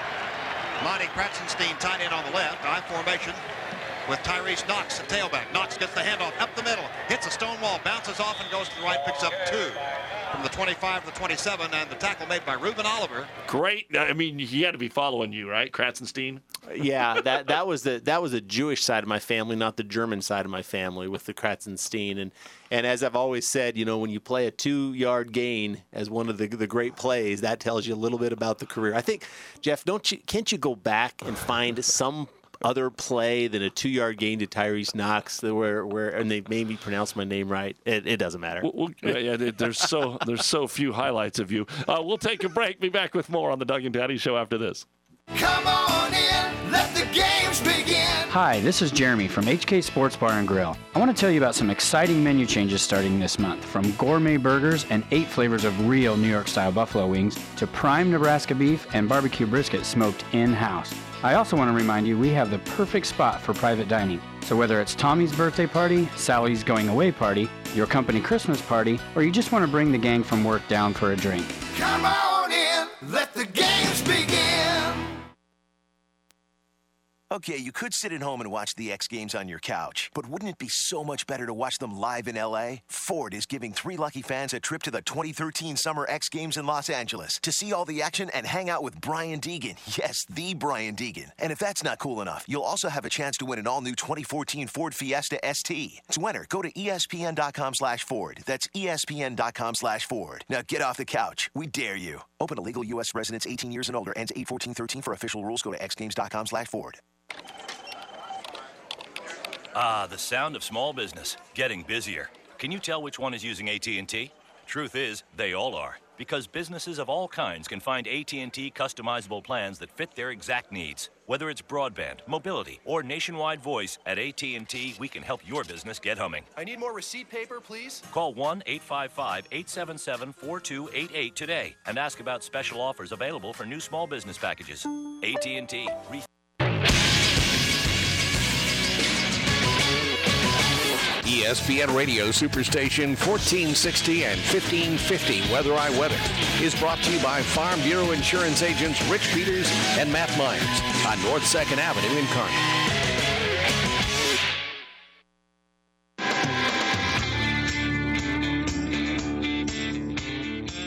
Monty Kratzenstein tight end on the left. I formation with Tyrese Knox at tailback. Knox gets the handoff up the middle, hits a stone wall, bounces off and goes to the right, picks up two. From the twenty-five to the twenty-seven, and the tackle made by Reuben Oliver. Great. I mean, he had to be following you, right, Kratzenstein? Yeah, that that was the that was the Jewish side of my family, not the German side of my family, with the Kratzenstein. And and as I've always said, you know, when you play a two-yard gain as one of the the great plays, that tells you a little bit about the career. I think, Jeff, don't you can't you go back and find some other play than a two-yard gain to Tyrese Knox, where where and they made me pronounce my name right. It, it doesn't matter. Well, yeah, yeah, there's so there's so few highlights of you. Uh, we'll take a break. Be back with more on the Doug and Daddy Show after this. Come on in, let the games begin. Hi, this is Jeremy from H K Sports Bar and Grill. I want to tell you about some exciting menu changes starting this month, from gourmet burgers and eight flavors of real New York-style buffalo wings to prime Nebraska beef and barbecue brisket smoked in-house. I also want to remind you we have the perfect spot for private dining. So whether it's Tommy's birthday party, Sally's going away party, your company Christmas party, or you just want to bring the gang from work down for a drink. Come on in, let the games begin. Okay, you could sit at home and watch the X Games on your couch, but wouldn't it be so much better to watch them live in L A? Ford is giving three lucky fans a trip to the twenty thirteen Summer X Games in Los Angeles to see all the action and hang out with Brian Deegan. Yes, the Brian Deegan. And if that's not cool enough, you'll also have a chance to win an all-new twenty fourteen Ford Fiesta S T. To enter, go to espn.com slash Ford. That's espn.com slash Ford. Now get off the couch. We dare you. Open to legal U S residents eighteen years and older. Ends eight fourteen thirteen. For official rules, go to xgames.com slash Ford. Ah, the sound of small business, getting busier. Can you tell which one is using A T and T? Truth is, they all are, because businesses of all kinds can find A T and T customizable plans that fit their exact needs. Whether it's broadband, mobility, or nationwide voice, at A T and T, we can help your business get humming. I need more receipt paper, please. Call one eight five five, eight seven seven, four two eight eight today and ask about special offers available for new small business packages. A T and T. Re- E S P N Radio Superstation fourteen sixty and fifteen fifty Weather I Weather is brought to you by Farm Bureau Insurance agents Rich Peters and Matt Myers on North second Avenue in Kearney.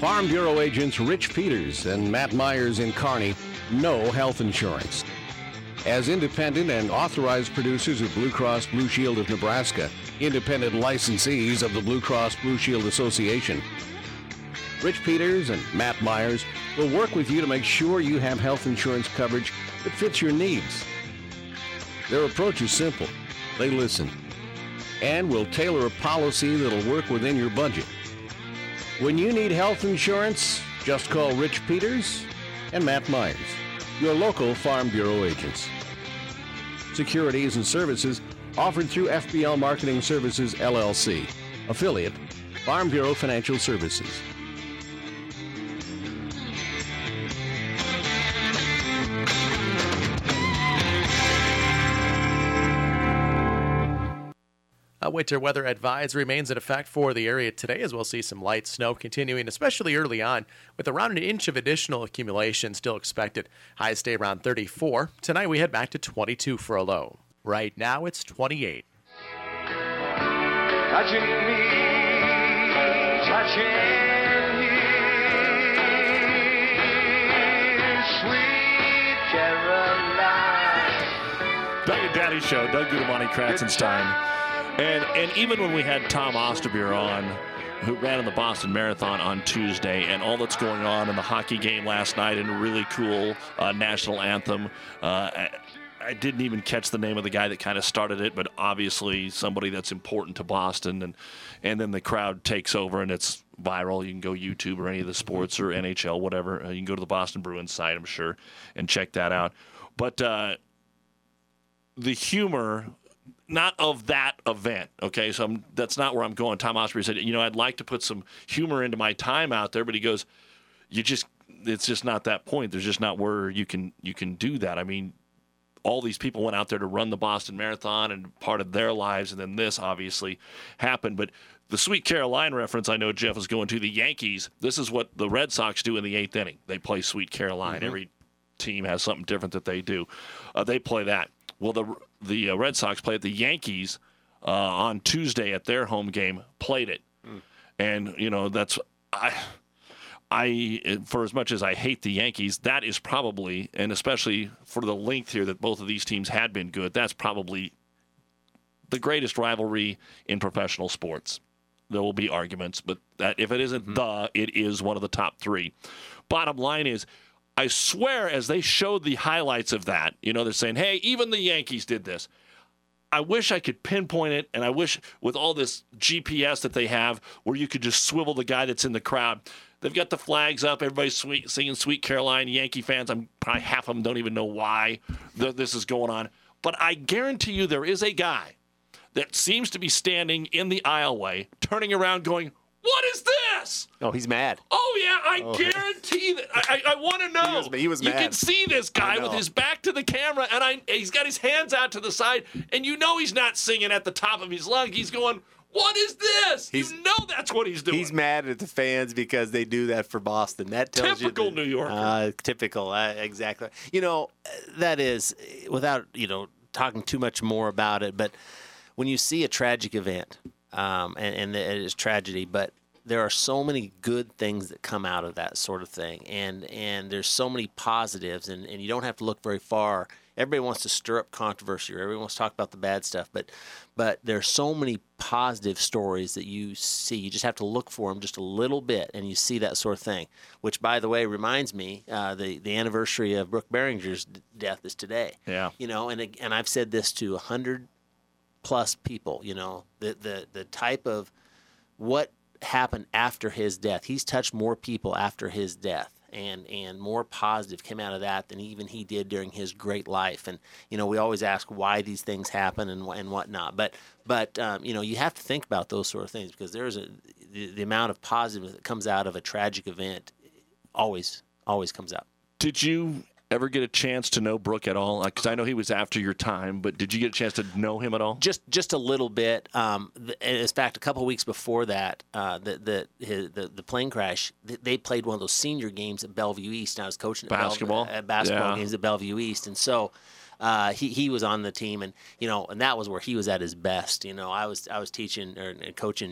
Farm Bureau agents Rich Peters and Matt Myers in Kearney know health insurance. As independent and authorized producers of Blue Cross Blue Shield of Nebraska, independent licensees of the Blue Cross Blue Shield Association, Rich Peters and Matt Myers will work with you to make sure you have health insurance coverage that fits your needs. Their approach is simple. They listen and will tailor a policy that'll work within your budget. When you need health insurance, just call Rich Peters and Matt Myers, your local Farm Bureau agents. Securities and services offered through F B L Marketing Services, L L C, affiliate, Farm Bureau Financial Services. A winter weather advisory remains in effect for the area today, as we'll see some light snow continuing, especially early on, with around an inch of additional accumulation still expected. Highs stay around thirty-four. Tonight we head back to twenty-two for a low. Right now it's twenty-eight. Touching me, touching me, sweet Caroline. Doug and Daddy Show, Doug Gudemonte, Kratzenstein. And and even when we had Tom Osterbier on, who ran in the Boston Marathon on Tuesday, and all that's going on in the hockey game last night, and a really cool uh, national anthem. Uh, I, I didn't even catch the name of the guy that kind of started it, but obviously somebody that's important to Boston. And, and then the crowd takes over, and it's viral. You can go YouTube or any of the sports or N H L, whatever. Uh, you can go to the Boston Bruins site, I'm sure, and check that out. But uh, the humor... not of that event, okay? So I'm, that's not where I'm going. Tom Osprey said, you know, I'd like to put some humor into my time out there, but he goes, you just, it's just not that point. There's just not where you can you can do that. I mean, all these people went out there to run the Boston Marathon and part of their lives, and then this obviously happened. But the Sweet Caroline reference, I know Jeff is going to, the Yankees, this is what the Red Sox do in the eighth inning. They play Sweet Caroline. Mm-hmm. Every team has something different that they do. Uh, they play that. Well, the the uh, Red Sox played the Yankees uh, on Tuesday at their home game, played it. Mm. And, you know, that's I I for as much as I hate the Yankees, that is probably, and especially for the length here that both of these teams had been good, that's probably the greatest rivalry in professional sports. There will be arguments, but that if it isn't mm-hmm. the, it is one of the top three. Bottom line is, I swear, as they showed the highlights of that, you know, they're saying, hey, even the Yankees did this. I wish I could pinpoint it, and I wish with all this G P S that they have where you could just swivel the guy that's in the crowd. They've got the flags up. Everybody's sweet, singing Sweet Caroline. Yankee fans, I'm probably half of them don't even know why th- this is going on. But I guarantee you there is a guy that seems to be standing in the aisleway, turning around going, what is this? Oh, he's mad. Oh, yeah, I oh. guarantee that. I, I, I want to know. He was, he was you mad. can see this guy with his back to the camera, and I, he's got his hands out to the side, and you know he's not singing at the top of his lung. He's going, what is this? He's, you know that's what he's doing. He's mad at the fans because they do that for Boston. That tells typical you that, New Yorker. Uh, typical, uh, exactly. You know, that is, without, you know, talking too much more about it, but when you see a tragic event, um, and, and it is tragedy, but there are so many good things that come out of that sort of thing, and and there's so many positives, and, and you don't have to look very far. Everybody wants to stir up controversy, or everybody wants to talk about the bad stuff, but but there's so many positive stories that you see. You just have to look for them just a little bit, and you see that sort of thing, which, by the way, reminds me, uh, the, the anniversary of Brooke Behringer's death is today. Yeah. You know, and and I've said this to one hundred plus people, you know, the the the type of what happened after his death. He's touched more people after his death, and and more positive came out of that than even he did during his great life. And you know, we always ask why these things happen and and whatnot, but but um, you know, you have to think about those sort of things, because there's a the, the amount of positive that comes out of a tragic event always always comes out. Did you ever get a chance to know Brooke at all? Because I know he was after your time, but did you get a chance to know him at all? Just just a little bit. Um, the, in fact, a couple of weeks before that, uh, the the, his, the the plane crash, they played one of those senior games at Bellevue East. And I was coaching at basketball, Bellevue, uh, basketball yeah. games at Bellevue East, and so uh, he he was on the team, and you know, and that was where he was at his best. You know, I was I was teaching or coaching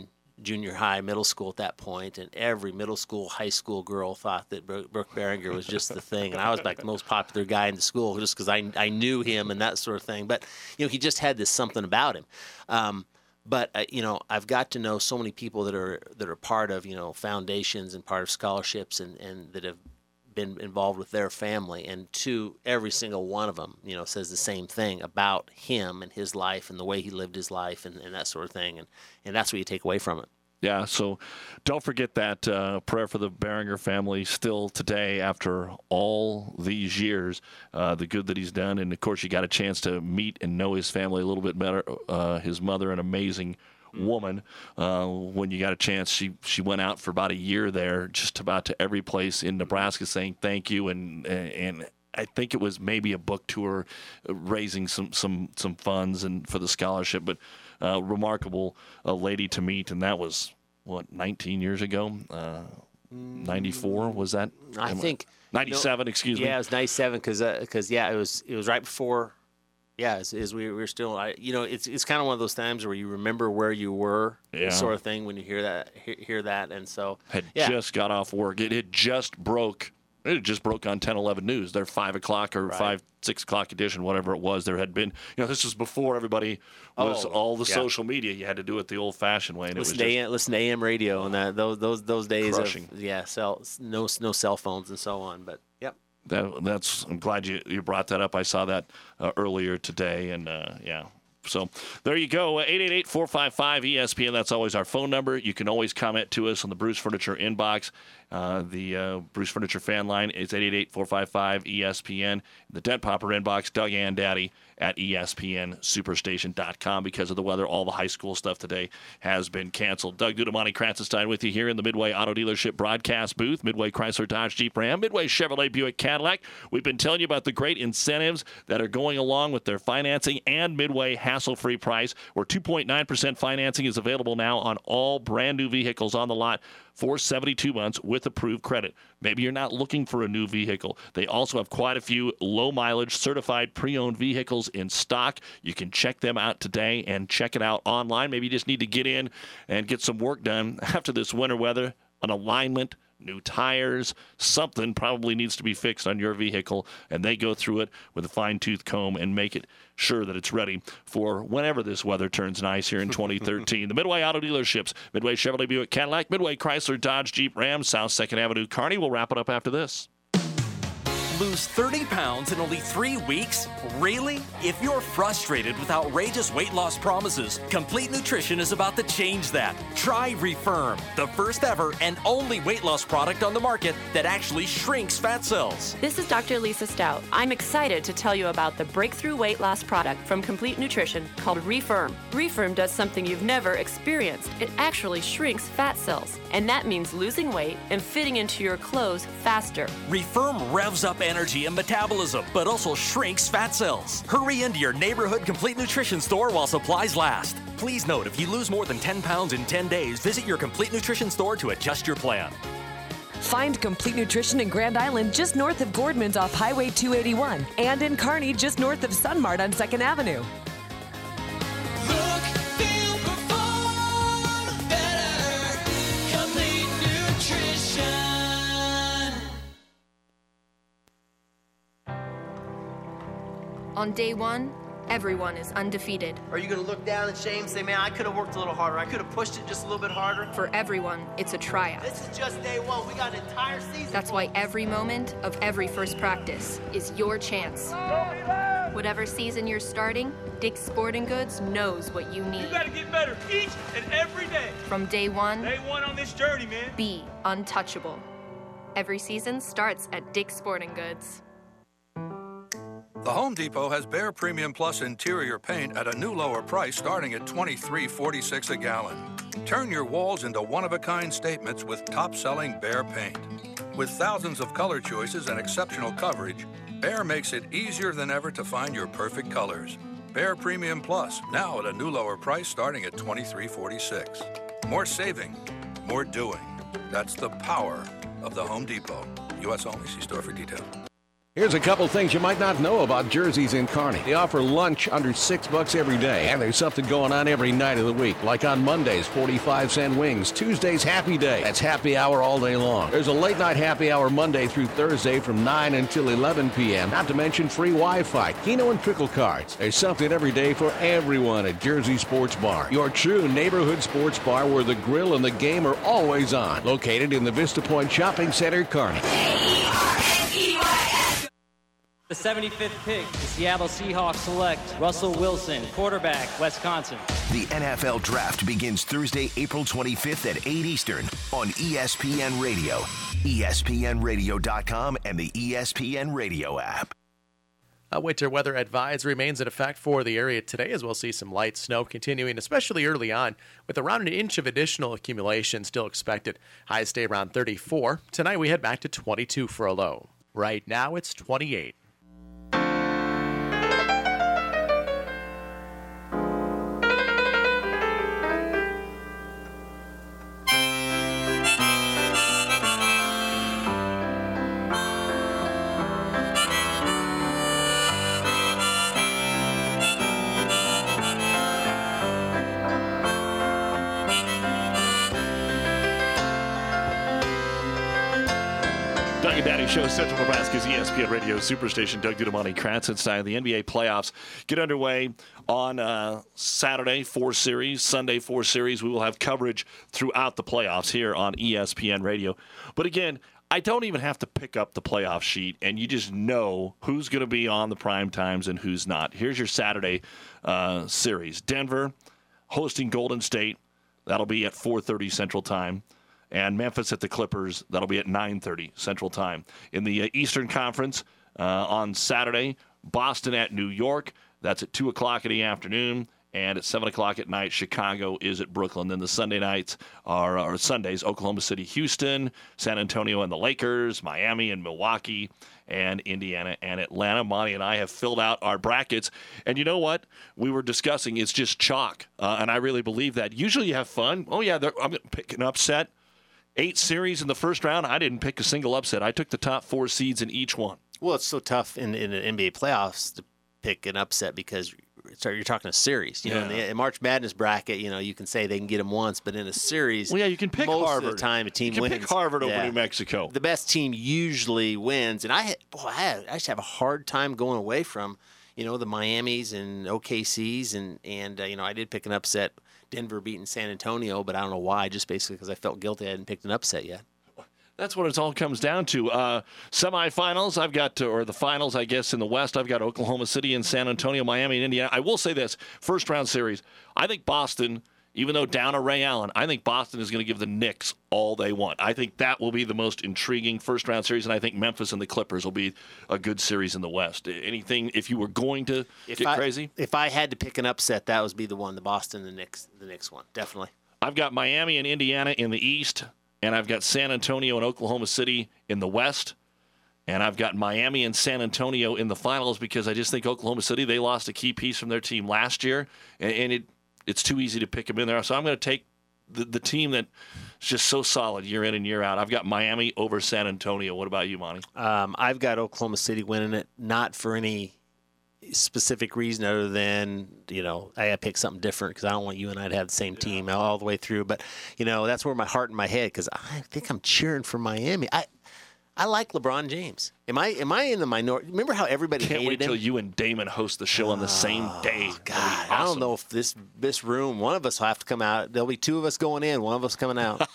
junior high, middle school at that point, and every middle school, high school girl thought that Brooke Berringer was just the thing, and I was like the most popular guy in the school just because I I knew him and that sort of thing. But you know, he just had this something about him. Um, but uh, you know, I've got to know so many people that are that are part of you know foundations and part of scholarships and and that have been involved with their family, and to every single one of them, you know, says the same thing about him and his life and the way he lived his life and, and that sort of thing, and and that's what you take away from it. Yeah, so don't forget that uh, prayer for the Berringer family still today after all these years, uh, the good that he's done. And, of course, you got a chance to meet and know his family a little bit better. Uh, his mother, an amazing woman. Uh, when you got a chance, she she went out for about a year there, just about to every place in Nebraska, saying thank you, and and I think it was maybe a book tour, raising some some some funds and for the scholarship. But uh, remarkable uh, lady to meet, and that was what nineteen years ago. Uh, ninety-four was that? I think ninety-seven. No, excuse me. Yeah, it was ninety-seven because because uh, yeah, it was it was right before. Yeah, as, as we were still, I, you know, it's it's kind of one of those times where you remember where you were, yeah. sort of thing, when you hear that, hear, hear that, and so had yeah. just got off work. It had just broke. It had just broke on ten eleven News. Their five o'clock or right. five six o'clock edition, whatever it was. There had been, you know, this was before everybody was oh, all the yeah. social media. You had to do it the old-fashioned way, and listen it was to just A M, listen to A M radio and that those those those days crushing. of yeah, cell, no no cell phones and so on, but yep. That, that's. I'm glad you, you brought that up. I saw that uh, earlier today, and uh, yeah. So there you go. eight eight eight, four five five, E S P N. That's always our phone number. You can always comment to us on the Bruce Furniture inbox. Uh, the uh, Bruce Furniture fan line is eight eight eight, four five five, E S P N. The Dent Popper inbox, Doug and Daddy at E S P N Superstation dot com. Because of the weather, all the high school stuff today has been canceled. Doug Duda, Monty Kratzenstein with you here in the Midway Auto Dealership broadcast booth. Midway Chrysler Dodge Jeep Ram, Midway Chevrolet Buick Cadillac. We've been telling you about the great incentives that are going along with their financing and Midway hassle-free price, where two point nine percent financing is available now on all brand new vehicles on the lot for seventy-two months with approved credit. Maybe you're not looking for a new vehicle. They also have quite a few low-mileage certified pre-owned vehicles in stock. You can check them out today and check it out online. Maybe you just need to get in and get some work done after this winter weather, an alignment, new tires, something probably needs to be fixed on your vehicle, and they go through it with a fine-tooth comb and make it sure that it's ready for whenever this weather turns nice here in twenty thirteen. The Midway Auto Dealerships, Midway Chevrolet Buick Cadillac, Midway Chrysler Dodge Jeep Ram, South second Avenue, Kearney. We'll wrap it up after this. Lose thirty pounds in only three weeks? Really? If you're frustrated with outrageous weight loss promises, Complete Nutrition is about to change that. Try Refirm, the first ever and only weight loss product on the market that actually shrinks fat cells. This is Doctor Lisa Stout. I'm excited to tell you about the breakthrough weight loss product from Complete Nutrition called Refirm. Refirm does something you've never experienced. It actually shrinks fat cells, and that means losing weight and fitting into your clothes faster. Refirm revs up energy and metabolism, but also shrinks fat cells. Hurry into your neighborhood Complete Nutrition store while supplies last. Please note, if you lose more than ten pounds in ten days, visit your Complete Nutrition store to adjust your plan. Find Complete Nutrition in Grand Island just north of Gordman's off Highway two eighty-one and in Kearney just north of Sunmart on second Avenue. On day one, everyone is undefeated. Are you going to look down in shame and say, man, I could have worked a little harder. I could have pushed it just a little bit harder? For everyone, it's a tryout. This is just day one. We got an entire season. That's why every moment of every first practice is your chance. Whatever season you're starting, Dick's Sporting Goods knows what you need. You got to get better each and every day. From day one, day one on this journey, man. Be untouchable. Every season starts at Dick's Sporting Goods. The Home Depot has Behr Premium Plus interior paint at a new lower price starting at twenty-three forty-six a gallon. Turn your walls into one-of-a-kind statements with top-selling Behr paint. With thousands of color choices and exceptional coverage, Behr makes it easier than ever to find your perfect colors. Behr Premium Plus, now at a new lower price starting at twenty-three forty-six. More saving, more doing. That's the power of the Home Depot. U S only. See store for details. Here's a couple things you might not know about Jersey's in Kearney. They offer lunch under six bucks every day, and there's something going on every night of the week. Like on Mondays, forty-five cent wings. Tuesdays, happy day. That's happy hour all day long. There's a late night happy hour Monday through Thursday from nine until eleven p.m. Not to mention free Wi-Fi, Keno and Pickle cards. There's something every day for everyone at Jersey Sports Bar. Your true neighborhood sports bar where the grill and the game are always on. Located in the Vista Point Shopping Center, Kearney. The seventy-fifth pick, the Seattle Seahawks select Russell Wilson, quarterback, Wisconsin. The N F L Draft begins Thursday, April twenty-fifth at eight Eastern on E S P N Radio, E S P N radio dot com, and the E S P N Radio app. A winter weather advisory remains in effect for the area today, as we'll see some light snow continuing, especially early on, with around an inch of additional accumulation still expected. Highs stay around thirty-four. Tonight we head back to twenty-two for a low. Right now it's twenty-eight. Doug and Daddy Show, Central Nebraska's E S P N Radio Superstation. Doug Dudomani, Kratzenstein. The N B A playoffs get underway on uh, Saturday, four series. Sunday, four series. We will have coverage throughout the playoffs here on E S P N Radio. But again, I don't even have to pick up the playoff sheet, and you just know who's going to be on the prime times and who's not. Here's your Saturday uh, series. Denver hosting Golden State. That'll be at four thirty Central Time. And Memphis at the Clippers, that'll be at nine thirty Central Time. In the uh, Eastern Conference, uh, on Saturday, Boston at New York. That's at two o'clock in the afternoon. And at seven o'clock at night, Chicago is at Brooklyn. Then the Sunday nights are, are Sundays, Oklahoma City, Houston, San Antonio and the Lakers, Miami and Milwaukee, and Indiana and Atlanta. Monty and I have filled out our brackets. And you know what? We were discussing it's just chalk. Uh, and I really believe that. Usually you have fun. Oh, yeah, I'm going to pick an upset. Eight series in the first round, I didn't pick a single upset. I took the top four seeds in each one. Well, it's so tough in, in an N B A playoffs to pick an upset because you're talking a series. You Yeah. know, in the in March Madness bracket, you know, you can say they can get them once, but in a series, Well, yeah, you can pick most Harvard. of the time a team You can wins. pick Harvard over Yeah. New Mexico. The best team usually wins, and I had, boy, I, had, I just have a hard time going away from, you know, the Miamis and O K Cs, and and uh, you know, I did pick an upset. Denver beating San Antonio, but I don't know why, just basically because I felt guilty I hadn't picked an upset yet. That's what it all comes down to. Uh, semifinals, I've got, to, or the finals, I guess, in the West, I've got Oklahoma City and San Antonio, Miami and Indiana. I will say this, first round series, I think Boston, even though down a Ray Allen, I think Boston is going to give the Knicks all they want. I think that will be the most intriguing first round series, and I think Memphis and the Clippers will be a good series in the West. Anything, if you were going to If get I, crazy? If I had to pick an upset, that would be the one, the Boston, the Knicks, the Knicks one, definitely. I've got Miami and Indiana in the East, and I've got San Antonio and Oklahoma City in the West, and I've got Miami and San Antonio in the finals because I just think Oklahoma City, they lost a key piece from their team last year, and, and it it's too easy to pick them in there. So I'm going to take the, the team that's just so solid year in and year out. I've got Miami over San Antonio. What about you, Monty? Um, I've got Oklahoma City winning it, not for any specific reason other than, you know, I got to pick something different because I don't want you and I to have the same team all the way through. But, you know, that's where my heart and my head, because I think I'm cheering for Miami. I I like LeBron James. Am I am I in the minority? Remember how everybody Can't hated wait till him? you and Damon host the show on the same day. God, I don't know if this this room, one of us will have to come out. There'll be two of us going in, one of us coming out.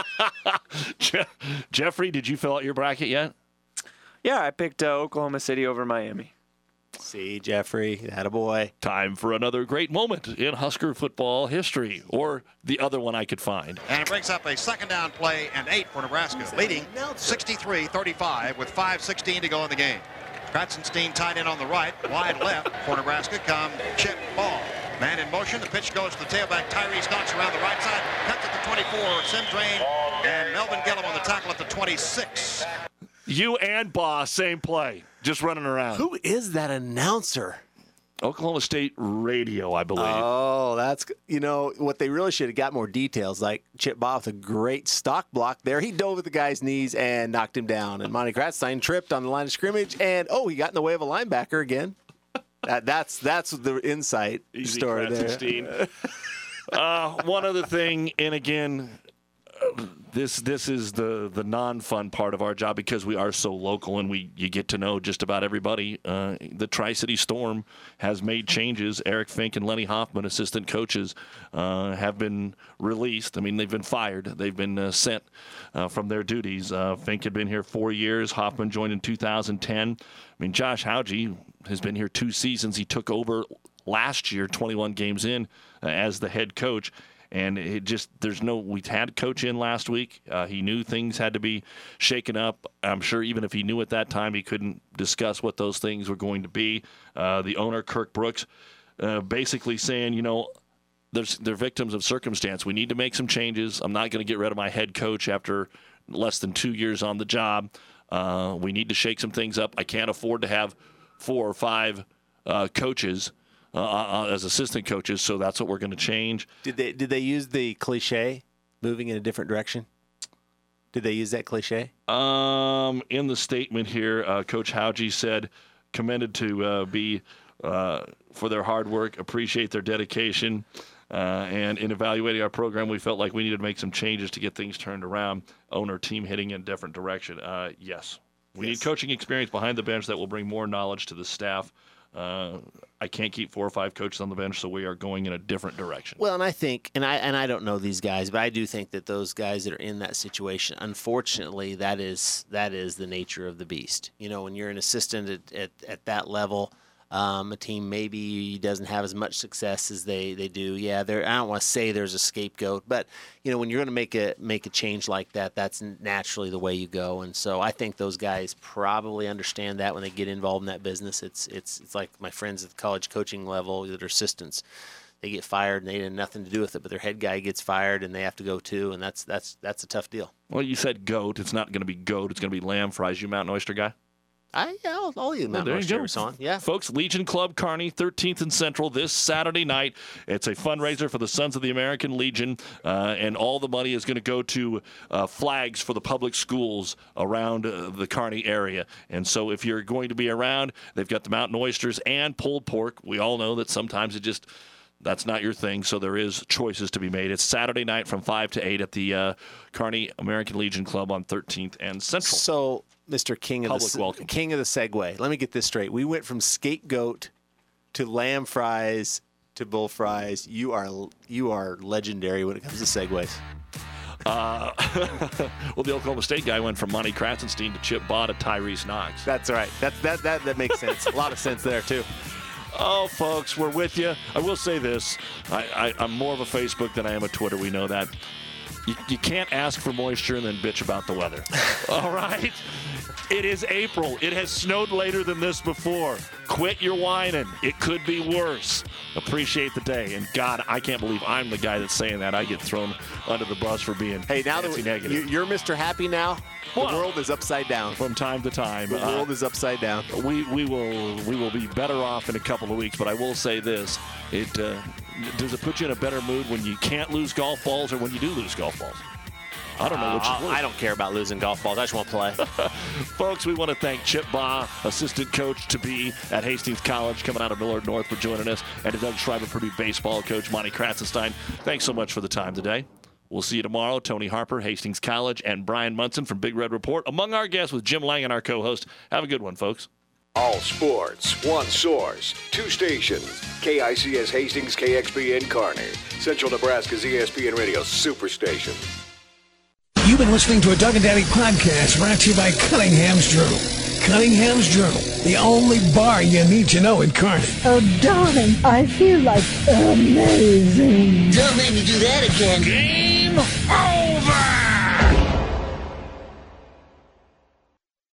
Je- Jeffrey, did you fill out your bracket yet? Yeah, I picked uh, Oklahoma City over Miami. See, Jeffrey, attaboy. Time for another great moment in Husker football history, or the other one I could find. And it brings up a second down play and eight for Nebraska, leading sixty-three thirty-five with five sixteen to go in the game. Kratzenstein tied in on the right, wide left for Nebraska come Chip Ball. Man in motion, the pitch goes to the tailback. Tyrese Knox around the right side, cuts at the twenty-four, Sim Drain, and Melvin Gillum on the tackle at the twenty-six. You and Boss, same play, just running around. Who is that announcer? Oklahoma State Radio, I believe. Oh, that's, you know, what they really should have got more details. Like Chip Baugh with a great stock block there. He dove at the guy's knees and knocked him down. And Monty Kratzenstein tripped on the line of scrimmage, and, oh, he got in the way of a linebacker again. that, that's that's the insight Easy story there. uh, one other thing, and again, uh, this this is the the non-fun part of our job because we are so local and we you get to know just about everybody. Uh, the Tri-City Storm has made changes. Eric Fink and Lenny Hoffman, assistant coaches, uh, have been released. I mean, they've been fired. They've been uh, sent uh, from their duties. Uh, Fink had been here four years. Hoffman joined in two thousand ten. I mean, Josh Hauge has been here two seasons. He took over last year, twenty-one games in, uh, as the head coach. And it just, there's no, we had coach in last week. Uh, he knew things had to be shaken up. I'm sure even if he knew at that time, he couldn't discuss what those things were going to be. Uh, the owner, Kirk Brooks, uh, basically saying, you know, there's, they're victims of circumstance. We need to make some changes. I'm not going to get rid of my head coach after less than two years on the job. Uh, we need to shake some things up. I can't afford to have four or five uh, coaches Uh, as assistant coaches, so that's what we're going to change. Did they did they use the cliche, moving in a different direction? Did they use that cliche? Um, in the statement here, uh, Coach Hauge said, commended to uh, be uh, for their hard work, appreciate their dedication, uh, and in evaluating our program, we felt like we needed to make some changes to get things turned around. Owner, team hitting in a different direction. Uh, yes, we yes. need coaching experience behind the bench that will bring more knowledge to the staff. Uh, I can't keep four or five coaches on the bench, so we are going in a different direction. Well, and I think, and I and I don't know these guys, but I do think that those guys that are in that situation, unfortunately, that is that is the nature of the beast. You know, when you're an assistant at at, at that level, um, a team maybe doesn't have as much success as they, they do. Yeah, there. I don't want to say there's a scapegoat, but you know, when you're going to make a make a change like that, that's naturally the way you go. And so I think those guys probably understand that when they get involved in that business. It's it's it's like my friends at the college coaching level that are assistants. They get fired and they had nothing to do with it, but their head guy gets fired and they have to go too, and that's that's that's a tough deal. Well, you said goat. It's not going to be goat. It's going to be lamb fries. You Mountain Oyster guy? I, yeah, I'll, I'll eat Mountain Oyster on. Yeah. Folks, Legion Club Kearney, thirteenth and Central this Saturday night. It's a fundraiser for the Sons of the American Legion, uh, and all the money is going to go to uh, flags for the public schools around uh, the Kearney area. And so if you're going to be around, they've got the Mountain Oysters and pulled pork. We all know that sometimes it just that's not your thing, so there is choices to be made. It's Saturday night from five to eight at the uh, Kearney American Legion Club on thirteenth and Central. So, Mister King of Public the welcome. King of the Segway, let me get this straight. We went from scapegoat to lamb fries to bull fries. You are you are legendary when it comes to segues. Uh, well, the Oklahoma State guy went from Monty Kratzenstein to Chip Baugh to Tyrese Knox. That's right. That's that that that makes sense. A lot of sense there too. Oh, folks, we're with you. I will say this. I, I, I'm more of a Facebook than I am a Twitter. We know that. You, you can't ask for moisture and then bitch about the weather. All right? It is April. It has snowed later than this before. Quit your whining. It could be worse. Appreciate the day. And, God, I can't believe I'm the guy that's saying that. I get thrown under the bus for being hey, now that negative. You're Mister Happy now. The well, world is upside down. From time to time. The world uh, is upside down. We we will we will be better off in a couple of weeks, but I will say this. It uh, does it put you in a better mood when you can't lose golf balls or when you do lose golf balls? I don't know which uh, is worse. I don't care about losing golf balls. I just want to play. Folks, we want to thank Chip Baugh, assistant coach to be at Hastings College, coming out of Millard North, for joining us, and to Doug Schreiber, Purdue baseball coach, Monty Kratzenstein. Thanks so much for the time today. We'll see you tomorrow. Tony Harper, Hastings College, and Brian Munson from Big Red Report, among our guests with Jim Lang and our co-host. Have a good one, folks. All sports, one source, two stations. K I C S Hastings, K X B N Kearney. Central Nebraska's E S P N Radio Superstation. You've been listening to a Doug and Daddy podcast brought to you by Cunningham's Journal. Cunningham's Journal, the only bar you need to know in Kearney. Oh, darling, I feel like amazing. Don't make me do that again.